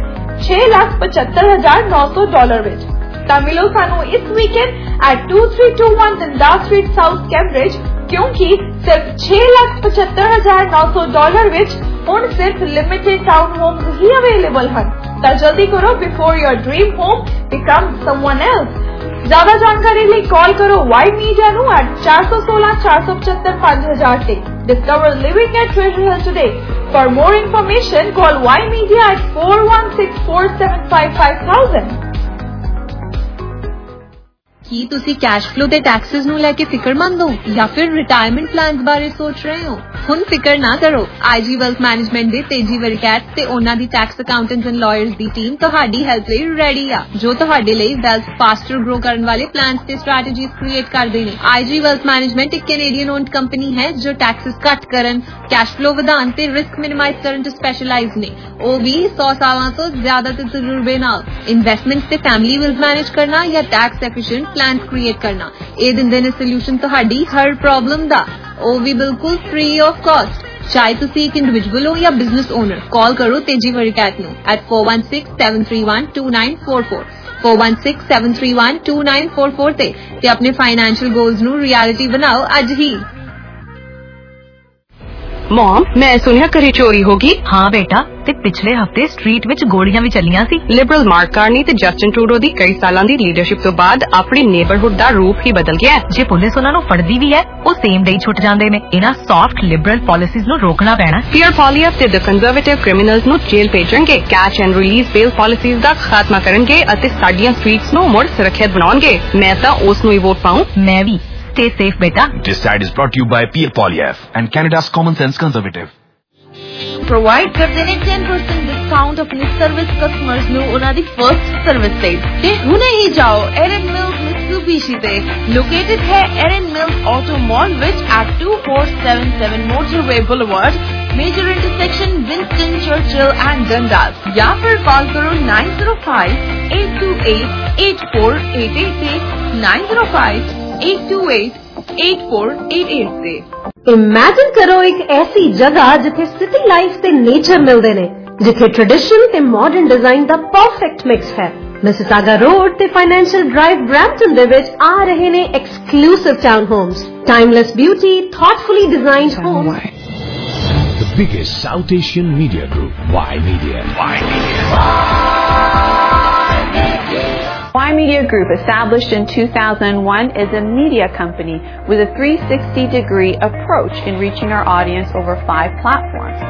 $6,75,900 ਵਿੱਚ। ਤਾਂ ਮਿਲੋ ਸਾਨੂੰ ਇਸ weekend at 2321 Dundas Street South Cambridge, ਕਿਉਂਕਿ ਸਿਰਫ $6,75,900 ਵਿੱਚ ਹੁਣ ਸਿਰਫ ਲਿਮਿਟਡ ਟਾਊਨ ਹੋਮਸ ਹੀ ਅਵੇਲੇਬਲ ਹਨ। ਤਾਂ ਜਲਦੀ ਕਰੋ before your dream home become someone else. ਜ਼ਿਆਦਾ ਜਾਣਕਾਰੀ ਲਈ ਕਾਲ ਕਰੋ Y Media ਨੂੰ at 416-475-5000 ਤੇ। Discover living at Treasure Hill today. For more information, call Y Media at 416-475-5000। ਕੀ ਤੁਸੀਂ ਕੈਸ਼ ਫਲੋ ਦੇ ਟੈਕਸਸ ਨੂੰ ਲੈ ਕੇ ਫਿਕਰਮੰਦ ਹੋ ਜਾਂ ਫਿਰ ਰਿਟਾਇਰਮੈਂਟ ਪਲਾਨਸ ਬਾਰੇ ਸੋਚ ਰਹੇ ਹੋ? ਹੁਣ ਫਿਕਰ ਨਾ ਕਰੋ। IG ਵੈਲਥ ਮੈਨੇਜਮੈਂਟ ਦੇ ਤੇਜੀ ਵਰਕੈਟ ਤੇ ਉਹਨਾਂ ਦੀ ਟੈਕਸ ਅਕਾਊਂਟੈਂਟਸ ਐਂਡ ਲਾਇਰਸ ਦੀ ਟੀਮ ਤੁਹਾਡੀ ਹੈਲਪ ਲਈ ਰੈਡੀ ਆ, ਜੋ ਤੁਹਾਡੇ ਲਈ ਵੈਲਥ ਫਾਸਟਰ ਗਰੋ ਕਰਨ ਵਾਲੇ ਪਲਾਨਸ ਤੇ ਸਟ੍ਰੈਟੇਜੀਜ਼ ਕ੍ਰੀਏਟ ਕਰਦੇ ਨੇ। IG ਵੈਲਥ ਮੈਨੇਜਮੈਂਟ ਇੱਕ ਕੈਨੇਡੀਅਨ ਓਨਡ ਕੰਪਨੀ ਹੈ ਜੋ ਟੈਕਸਸ ਘੱਟ ਕਰਨ, ਕੈਸ਼ ਫਲੋ ਵਧਾਉਣ ਤੇ ਰਿਸਕ ਮਿਨੀਮਾਈਜ਼ ਕਰਨ ਚ ਸਪੈਸ਼ਲਾਈਜ਼ਡ ਨੇ, ਉਹ ਵੀ 100 ਸਾਲਾਂ ਤੋਂ ਜ਼ਿਆਦਾ ਦੇ ਤਜਰਬੇ ਨਾਲ। ਇਨਵੈਸਟਮੈਂਟਸ ਤੇ ਫੈਮਿਲੀ ਵਿਲਸ ਮੈਨੇਜ ਕਰਨਾ ਜਾਂ ਟੈਕਸ ਐਫੀਸ਼ੀਐਂਟ ਪਲਾਨ ਕ੍ਰੀਏਟ ਕਰਨਾ, ਇਹ ਦਿੰਦੇ ਨੇ ਸੋਲੂਸ਼ਨ ਤੁਹਾਡੀ ਹਰ ਪ੍ਰੋਬਲਮ ਦਾ, ਉਹ ਵੀ ਬਿਲਕੁਲ ਫ੍ਰੀ ਆਫ ਕਾਸਟ। ਚਾਹੇ ਤੁਸੀਂ ਇੱਕ ਇੰਡੀਵਿਜੂਅਲ ਹੋ ਜਾਂ ਬਿਜ਼ਨਸ ਓਨਰ, ਕਾਲ ਕਰੋ ਤੇਜੀ ਵਰਕੈਟ ਨੂੰ at 416-731-2944 416-731-2944 ਤੇ ਆਪਣੇ ਫਾਈਨੈਂਸ਼ੀਅਲ ਗੋਲਸ ਨੂੰ ਰਿਐਲਿਟੀ ਬਣਾਓ ਅੱਜ ਹੀ। मॉम मैं सुनिया घरे चोरी होगी। हाँ बेटा, ते पिछले हफ्ते स्ट्रीट विच गोलियां भी चलियां सी। लिबरल मार्क कार्नी ते जस्टिन ट्रूडो दी कई सालां दी लीडरशिप तो बाद अपनी नेबरहुड दा रूप ही बदल गया है। जे पुलिस उन्हां नूं फड़दी भी है, ਉਹ ਸੇਮ ਡੇ ਛੁੱਟ ਜਾਂਦੇ ਨੇ। ਇਹਨਾਂ ਸੌਫਟ ਲਿਬਰਲ ਪਾਲਿਸੀਜ਼ ਨੂੰ ਰੋਕਣਾ ਪੈਣਾ। ਪੀਅਰ ਪੋਲੀਅਫ ਤੇ ਦ ਕੰਜ਼ਰਵੇਟਿਵ ਕ੍ਰਿਮੀਨਲਸ ਨੂੰ ਜੇਲ੍ਹ ਭੇਜਣਗੇ, catch and release bail policies ਦਾ ਖਾਤਮਾ ਕਰਨਗੇ ਅਤੇ ਸਾਡੀਆਂ ਸਟਰੀਟਸ ਨੂੰ ਮੁੜ ਸੁਰੱਖਿਅਤ ਬਣਾਉਣਗੇ। ਮੈਂ ਤਾਂ ਉਸ ਨੂੰ ਹੀ ਵੋਟ ਪਾਉਂ। ਮੈਂ ਵੀ। Stay safe, beta. This side is brought to you by Peer Polyaf and Canada's Common Sense Conservative. Provide ਕਰਦੇ ਨੇ 10% discount अपनी सर्विस customers ਨੂੰ ਉਹਨਾਂ ਦੀ first service ਤੇ। ਤੇ ਹੁਣੇ ਹੀ ਜਾਓ Erin Mills Mitsubishi ਤੇ। Located ਹੈ Erin Mills Auto Mall ਵਿੱਚ at 2477 Motorway Boulevard, major intersection Winston Churchill and Dundas। या फिर कॉल करो 905-828-8488 ਤੇ 905-828-8488 ਤੇ। ਇਮੈਜਿਨ ਕਰੋ ਇੱਕ ਐਸੀ ਜਗ੍ਹਾ ਜਿੱਥੇ ਸਿਟੀ ਲਾਈਫ ਤੇ ਨੇਚਰ ਮਿਲਦੇ ਨੇ, ਜਿੱਥੇ ਟ੍ਰੈਡੀਸ਼ਨ ਤੇ ਮਾਡਰਨ ਡਿਜ਼ਾਈਨ ਦਾ ਪਰਫੈਕਟ ਮਿਕਸ ਹੈ। ਮਿਸਿਸਾਗਾ ਰੋਡ ਤੇ ਫਾਈਨੈਂਸ਼ੀਅਲ ਡਰਾਈਵ ਬ੍ਰੈਂਪਟਨ ਦੇ ਵਿੱਚ ਆ ਰਹੇ ਨੇ exclusive town homes, timeless beauty, thoughtfully designed homes. The biggest South Asian media group, Y Media. Y Media Group, established in 2001, is a media company with a 360-degree approach in reaching our audience over 5 platforms.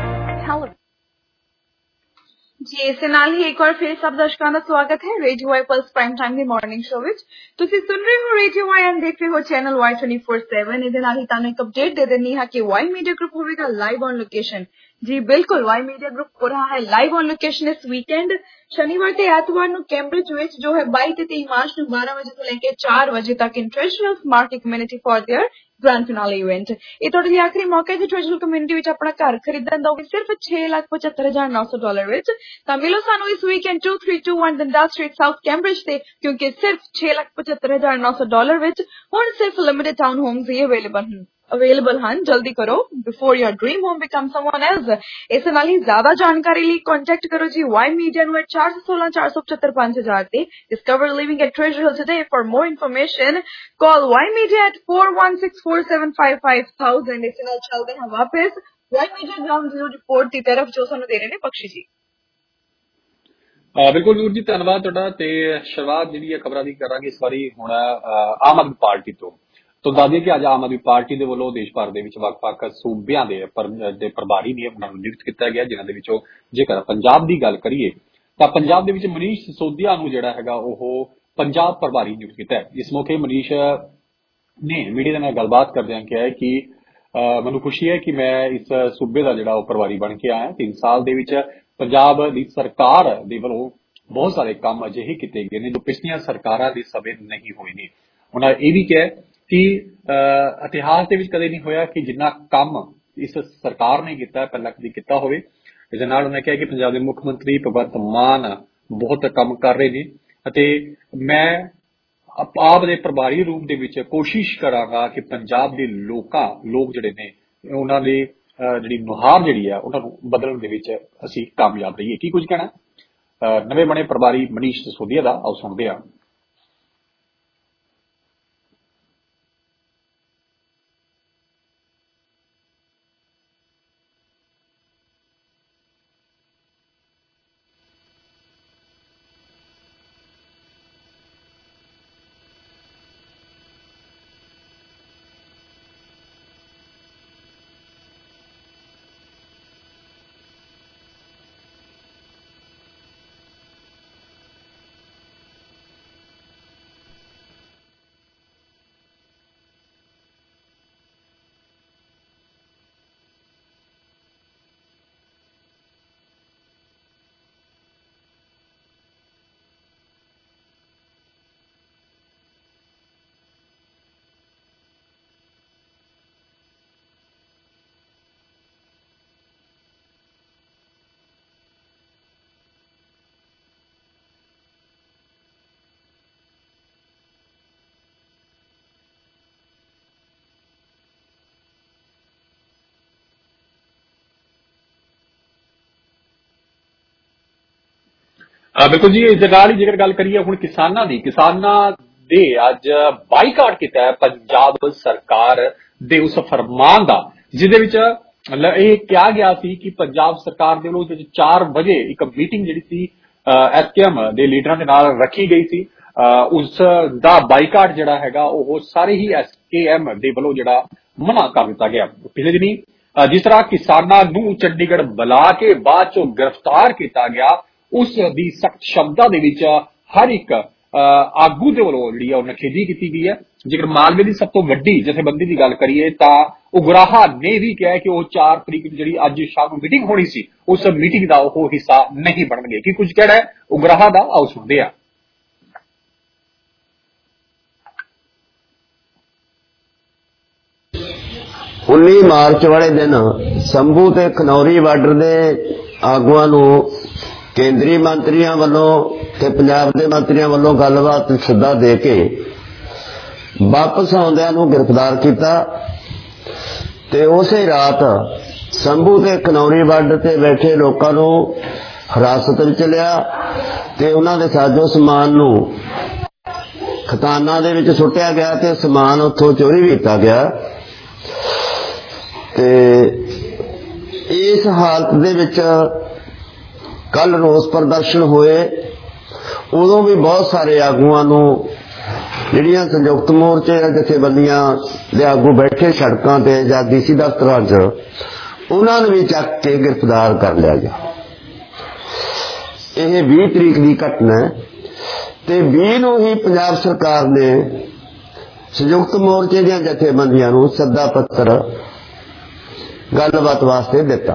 ਜੀ ਇਸੇ ਨਾਲ ਹੀ ਇੱਕ ਵਾਰ ਫਿਰ ਸਭ ਦਰਸ਼ਕਾਂ ਦਾ ਸਵਾਗਤ ਹੈ radio Y plus prime time ਦੀ ਮਾਰਨਿੰਗ ਸ਼ੋ ਵਿੱਚ। ਤੁਸੀਂ ਸੁਣ ਰਹੇ ਹੋ ਰੇਡੀਓ ਵਾਈ ਐਂਡ ਦੇਖ ਰਹੇ ਹੋ ਚੈਨਲ Y 24/7। ਇਹਦੇ ਨਾਲ ਹੀ ਤੁਹਾਨੂੰ ਇੱਕ ਅਪਡੇਟ ਦੇ ਦਿੰਨੀ ਹਾਂ ਕਿ Y ਮੀਡੀਆ ਗਰੁੱਪ ਹੋਵੇਗਾ ਲਾਈਵ ਔਨ ਲੋਕੇਸ਼ਨ। जी बिल्कुल, वाई मीडिया ग्रुप हो रहा है लाइव ऑन लोकेशन इस वीकेंड। शनिवार ते एतवार ਨੂੰ ਕੈਂਬਰਿਜ ਵਿੱਚ ਜੋ ਹੈ 22 ਤੇ 23 ਮਾਰਚ ਨੂੰ 12 ਵਜੇ ਤੋਂ ਲੈ ਕੇ 4 ਵਜੇ ਤੱਕ in traditional market community for their grand finale event. ਇਹ ਤੁਹਾਡੇ ਲਈ ਆਖਰੀ ਮੌਕਾ ਹੈ ਜੀ ਟ੍ਰੈਡੀਸ਼ਨਲ ਕਮਿਊਨਿਟੀ ਵਿੱਚ ਆਪਣਾ ਘਰ ਖਰੀਦਣ ਦਾ, ਸਿਰਫ $6,75,900 ਵਿੱਚ। ਤਾਂ ਮਿਲੋ ਸਾਨੂੰ ਇਸ weekend 2321 Dundas street south Cambridge ਤੇ, ਕਿਉਂਕਿ ਸਿਰਫ $6,75,900 ਵਿੱਚ ਹੁਣ ਸਿਰਫ ਲਿਮਿਟਡ ਟਾਊਨ ਹੋਮਸ ਹੀ ਅਵੇਲੇਬਲ ਹਨ। ਜਲਦੀ ਕਰੋ before your dream home become someone else. ਇਸ ਨਾਲ ਹੀ ਜ਼ਿਆਦਾ ਜਾਣਕਾਰੀ ਲਈ ਕੰਟੈਕਟ ਕਰੋ ਜੀ ਵਾਈ ਮੀਡੀਆ ਨੂੰ 416-475-5000 ਤੇ। Discover living at Treasure Hill today. For more information, call Y Media at 4164755000। ਇਸ ਨਾਲ ਚੱਲਦੇ ਹਾਂ ਵਾਪਸ Y Media ground zero report ਦੀ ਤਰਫ ਜੋ ਸਾਨੂੰ ਦੇ ਰਹੇ ਨੇ ਬਖਸ਼ੀ ਜੀ। ਬਿਲਕੁਲ ਨੂਰ ਜੀ, ਧੰਨਵਾਦ ਤੁਹਾਡਾ। ਤੇ ਸ਼ੁਰੂਆਤ ਜਿਹੜੀ ਖਬਰਾਂ ਦੀ ਕਰਾਂਗੇ ਇਸ ਵਾਰੀ ਹੁਣ ਆਮ ਆਦਮੀ ਪਾਰਟੀ ਤੋਂ। ਦੱਸ ਦਈਏ ਕਿ ਅੱਜ ਆਮ ਆਦਮੀ ਪਾਰਟੀ ਦੇ ਵੱਲੋਂ ਦੇਸ਼ ਭਰ ਦੇ ਵਿੱਚ ਵੱਖ-ਵੱਖ ਸੂਬਿਆਂ ਦੇ ਪ੍ਰਭਾਰੀ ਨੇ ਉਹਨਾਂ ਨੂੰ ਨਿਯੁਕਤ ਕੀਤਾ ਗਿਆ, ਜਿਨ੍ਹਾਂ ਦੇ ਵਿੱਚੋਂ ਜੇਕਰ ਪੰਜਾਬ ਦੀ ਗੱਲ ਕਰੀਏ ਤਾਂ ਪੰਜਾਬ ਦੇ ਵਿੱਚ ਮਨੀਸ਼ ਸਿਸੋਦੀਆ ਨੂੰ ਜਿਹੜਾ ਹੈਗਾ ਉਹ ਪੰਜਾਬ ਪ੍ਰਭਾਰੀ ਨਿਯੁਕਤ ਕੀਤਾ ਹੈ। ਇਸ ਮੌਕੇ ਮਨੀਸ਼ ਨੇ ਮੀਡੀਆ ਦੇ ਨਾਲ ਗੱਲਬਾਤ ਕਰਦਿਆਂ ਕਿਹਾ ਕਿ ਮੈਨੂੰ ਖੁਸ਼ੀ ਹੈ ਕਿ ਮੈਂ ਇਸ ਸੂਬੇ ਦਾ ਜਿਹੜਾ ਉਹ ਪ੍ਰਭਾਰੀ ਬਣ ਕੇ ਆਇਆ। 3 ਸਾਲ ਦੇ ਵਿੱਚ ਪੰਜਾਬ ਦੀ ਸਰਕਾਰ ਦੇ ਵੱਲੋਂ ਬਹੁਤ ਸਾਰੇ ਕੰਮ ਅਜਿਹੇ ਕੀਤੇ ਗਏ ਨੇ ਜੋ ਪਿਛਲੀਆਂ ਸਰਕਾਰਾਂ ਦੇ ਸਮੇਂ ਨਹੀਂ ਹੋਏ ਨੇ। ਉਹਨਾਂ ਇਹ ਵੀ ਕਿਹਾ ਕਿ ਇਤਿਹਾਸ ਦੇ ਵਿੱਚ ਕਦੇ ਨਹੀਂ ਹੋਇਆ ਕਿ ਜਿੰਨਾ ਕੰਮ ਇਸ ਸਰਕਾਰ ਨੇ ਕੀਤਾ ਪਹਿਲਾਂ ਕਦੀ ਕੀਤਾ ਹੋਵੇ। ਇਸ ਦੇ ਨਾਲ ਉਹਨਾਂ ਕਿਹਾ ਕਿ ਪੰਜਾਬ ਦੇ ਮੁੱਖ ਮੰਤਰੀ ਭਗਵੰਤ ਮਾਨ ਬਹੁਤ ਕੰਮ ਕਰ ਰਹੇ ਨੇ ਅਤੇ ਮੈਂ ਆਪ ਦੇ ਪ੍ਰਭਾਰੀ ਰੂਪ ਦੇ ਵਿੱਚ ਕੋਸ਼ਿਸ਼ ਕਰਾਂਗਾ ਕਿ ਪੰਜਾਬ ਦੇ ਲੋਕ ਜਿਹੜੇ ਨੇ ਉਹਨਾਂ ਦੀ ਜਿਹੜੀ ਨੁਹਾਰ ਜਿਹੜੀ ਆ ਉਹਨਾਂ ਨੂੰ ਬਦਲਣ ਦੇ ਵਿੱਚ ਅਸੀਂ ਕਾਮਯਾਬ ਰਹੀਏ। ਕੀ ਕੁਝ ਕਹਿਣਾ ਨਵੇਂ ਬਣੇ ਪ੍ਰਭਾਰੀ ਮਨੀਸ਼ ਸਿਸੋਦੀਆ ਦਾ, ਆਓ ਸੁਣਦੇ ਹਾਂ। ਬਿਲਕੁਲ ਜੀ, ਇਸ ਦੇ ਨਾਲ ਹੀ ਜੇਕਰ ਗੱਲ ਕਰੀਏ ਹੁਣ ਕਿਸਾਨਾਂ ਦੇ ਅੱਜ ਬਾਈਕਾਟ ਕੀਤਾ ਹੈ ਪੰਜਾਬ ਸਰਕਾਰ ਦੇ ਉਸ ਫਰਮਾਨ ਦਾ, ਜਿਹਦੇ ਵਿੱਚ ਇਹ ਕਿਹਾ ਗਿਆ ਸੀ ਕਿ ਪੰਜਾਬ ਸਰਕਾਰ ਦੇ ਵੱਲੋਂ 4 ਵਜੇ ਇੱਕ ਮੀਟਿੰਗ ਜਿਹੜੀ ਸੀ ਐਸਕੇਐਮ ਦੇ ਲੀਡਰਾਂ ਦੇ ਨਾਲ ਰੱਖੀ ਗਈ ਸੀ। ਉਸ ਦਾ ਬਾਈਕਾਟ ਜਿਹੜਾ ਹੈਗਾ ਉਹ ਸਾਰੇ ਹੀ ਐਸਕੇਐਮ ਦੇ ਵੱਲੋਂ ਜਿਹੜਾ ਮਨਾ ਕਰ ਦਿੱਤਾ ਗਿਆ। ਪਿਛਲੇ ਦਿਨੀ ਜਿਸ ਤਰ੍ਹਾਂ ਕਿਸਾਨਾਂ ਨੂੰ ਚੰਡੀਗੜ੍ਹ ਬੁਲਾ ਕੇ ਬਾਅਦ ਚੋਂ ਗ੍ਰਿਫਤਾਰ ਕੀਤਾ ਗਿਆ, ਉਸ ਦੀ ਸਖਤ ਸ਼ਬਦਾਂ ਦੇ ਵਿੱਚ ਹਰ ਇੱਕ ਆਗੂ ਦੇ ਵੱਲੋਂ ਜਿਹੜੀ ਆ ਉਹ ਨਖੇਦੀ ਕੀਤੀ ਗਈ ਹੈ। ਜੇਕਰ ਮਾਲਵੇ ਦੀ ਸਭ ਤੋਂ ਵੱਡੀ ਜਥੇਬੰਦੀ ਦੀ ਗੱਲ ਕਰੀਏ ਤਾਂ ਉਗਰਾਹਾ ਨੇ ਵੀ ਕਿਹਾ ਕਿ ਉਹ 4 ਤਰੀਕ ਨੂੰ ਜਿਹੜੀ ਅੱਜ ਸ਼ਾਮ ਨੂੰ ਮੀਟਿੰਗ ਹੋਣੀ ਸੀ, ਉਸ ਮੀਟਿੰਗ ਦਾ ਉਹ ਹਿੱਸਾ ਨਹੀਂ ਬਣਨਗੇ। ਕੀ ਕੁਝ ਕਹਿਣਾ ਹੈ ਉਗਰਾਹਾ ਦਾ, ਆਓ ਸੁਣਦੇ ਹਾਂ। 19 ਮਾਰਚ ਵਾਲੇ ਦਿਨ ਸੰਭੂ ਤੇ ਖਨੌਰੀ ਬਾਰਡਰ ਦੇ ਆਗੂਆਂ ਨੂੰ ਕੇਂਦਰੀ ਮੰਤਰੀਆਂ ਵੱਲੋਂ ਤੇ ਪੰਜਾਬ ਦੇ ਮੰਤਰੀਆਂ ਵੱਲੋਂ ਗੱਲਬਾਤ ਸੱਦਾ ਦੇ ਕੇ ਵਾਪਸ ਆਉਂਦਿਆਂ ਨੂੰ ਗ੍ਰਿਫਤਾਰ ਕੀਤਾ ਤੇ ਉਸੇ ਰਾਤ ਸੰਭੂ ਤੇ ਖਨੌਰੀ ਬਾਰਡਰ ਤੇ ਬੈਠੇ ਲੋਕਾਂ ਨੂੰ ਹਿਰਾਸਤ ਵਿੱਚ ਲਿਆ ਤੇ ਉਹਨਾਂ ਦੇ ਸਾਜੋ ਸਮਾਨ ਨੂੰ ਖਤਾਨਾਂ ਦੇ ਵਿੱਚ ਸੁੱਟਿਆ ਗਿਆ ਤੇ ਸਮਾਨ ਉੱਥੋਂ ਚੋਰੀ ਕੀਤਾ ਗਿਆ। ਤੇ ਇਸ ਹਾਲਤ ਦੇ ਵਿੱਚ ਕੱਲ ਰੋਸ ਪ੍ਰਦਰਸ਼ਨ ਹੋਏ, ਉਦੋਂ ਵੀ ਬਹੁਤ ਸਾਰੇ ਆਗੂਆਂ ਨੂੰ ਜਿਹੜੀਆਂ ਸੰਯੁਕਤ ਮੋਰਚੇ ਜਥੇਬੰਦੀਆਂ ਦੇ ਆਗੂ ਬੈਠੇ ਸੜਕਾਂ ਤੇ ਜਾਂ ਡੀਸੀ ਦਫ਼ਤਰਾਂ 'ਚ, ਉਹਨਾਂ ਨੂੰ ਵੀ ਚੱਕ ਕੇ ਗ੍ਰਿਫਤਾਰ ਕਰ ਲਿਆ ਗਿਆ। ਇਹ 20 ਤਰੀਕ ਦੀ ਘਟਨਾ ਹੈ ਤੇ 20 ਨੂੰ ਹੀ ਪੰਜਾਬ ਸਰਕਾਰ ਨੇ ਸੰਯੁਕਤ ਮੋਰਚੇ ਦੀਆਂ ਜਥੇਬੰਦੀਆਂ ਨੂੰ ਸੱਦਾ ਪੱਤਰ ਗੱਲਬਾਤ ਵਾਸਤੇ ਦਿੱਤਾ।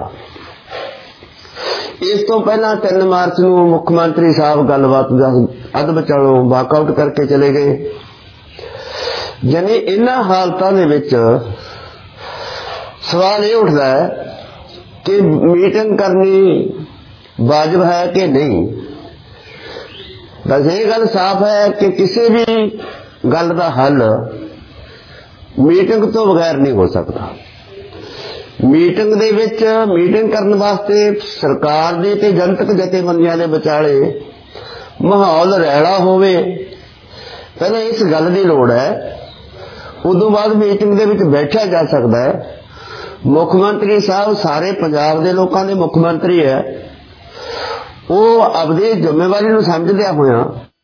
ਇਸ ਤੋਂ ਪਹਿਲਾਂ 3 ਮਾਰਚ ਨੂੰ ਮੁੱਖ ਮੰਤਰੀ ਸਾਹਿਬ ਗੱਲਬਾਤ ਦਾ ਅੱਧ ਵਿਚਾਲੋਂ ਵਾਕਆਊਟ ਕਰਕੇ ਚਲੇ ਗਏ। ਯਾਨੀ ਇਹਨਾਂ ਹਾਲਤਾਂ ਦੇ ਵਿੱਚ ਸਵਾਲ ਇਹ ਉੱਠਦਾ ਹੈ ਕਿ ਮੀਟਿੰਗ ਕਰਨੀ ਵਾਜਬ ਹੈ ਕਿ ਨਹੀਂ। ਬਸ ਇਹ ਗੱਲ ਸਾਫ਼ ਹੈ ਕਿ ਕਿਸੇ ਵੀ ਗੱਲ ਦਾ ਹੱਲ ਮੀਟਿੰਗ ਤੋਂ ਬਗੈਰ ਨਹੀਂ ਹੋ ਸਕਦਾ। ਮੀਟਿੰਗ ਦੇ ਵਿੱਚ ਮੀਟਿੰਗ ਕਰਨ ਵਾਸਤੇ ਸਰਕਾਰ ਦੇ ਤੇ ਜਨਤਕ ਜਥੇਬੰਦੀਆਂ ਦੇ ਵਿਚਾਲੇ ਮਾਹੌਲ ਰੈਲਾ ਹੋਵੇ, ਪਹਿਲਾਂ ਇਸ ਗੱਲ ਦੀ ਲੋੜ ਹੈ। ਉਦੋਂ ਬਾਅਦ ਮੀਟਿੰਗ ਦੇ ਵਿੱਚ ਬੈਠਿਆ ਜਾ ਸਕਦਾ ਹੈ। ਮੁੱਖ ਮੰਤਰੀ ਸਾਹਿਬ ਸਾਰੇ ਪੰਜਾਬ ਦੇ ਲੋਕਾਂ ਦੇ ਮੁੱਖ ਮੰਤਰੀ ਹੈ, ਉਹ ਆਪਣੀ ਜ਼ਿੰਮੇਵਾਰੀ ਨੂੰ ਸਮਝਦਿਆਂ ਹੋਇਆ।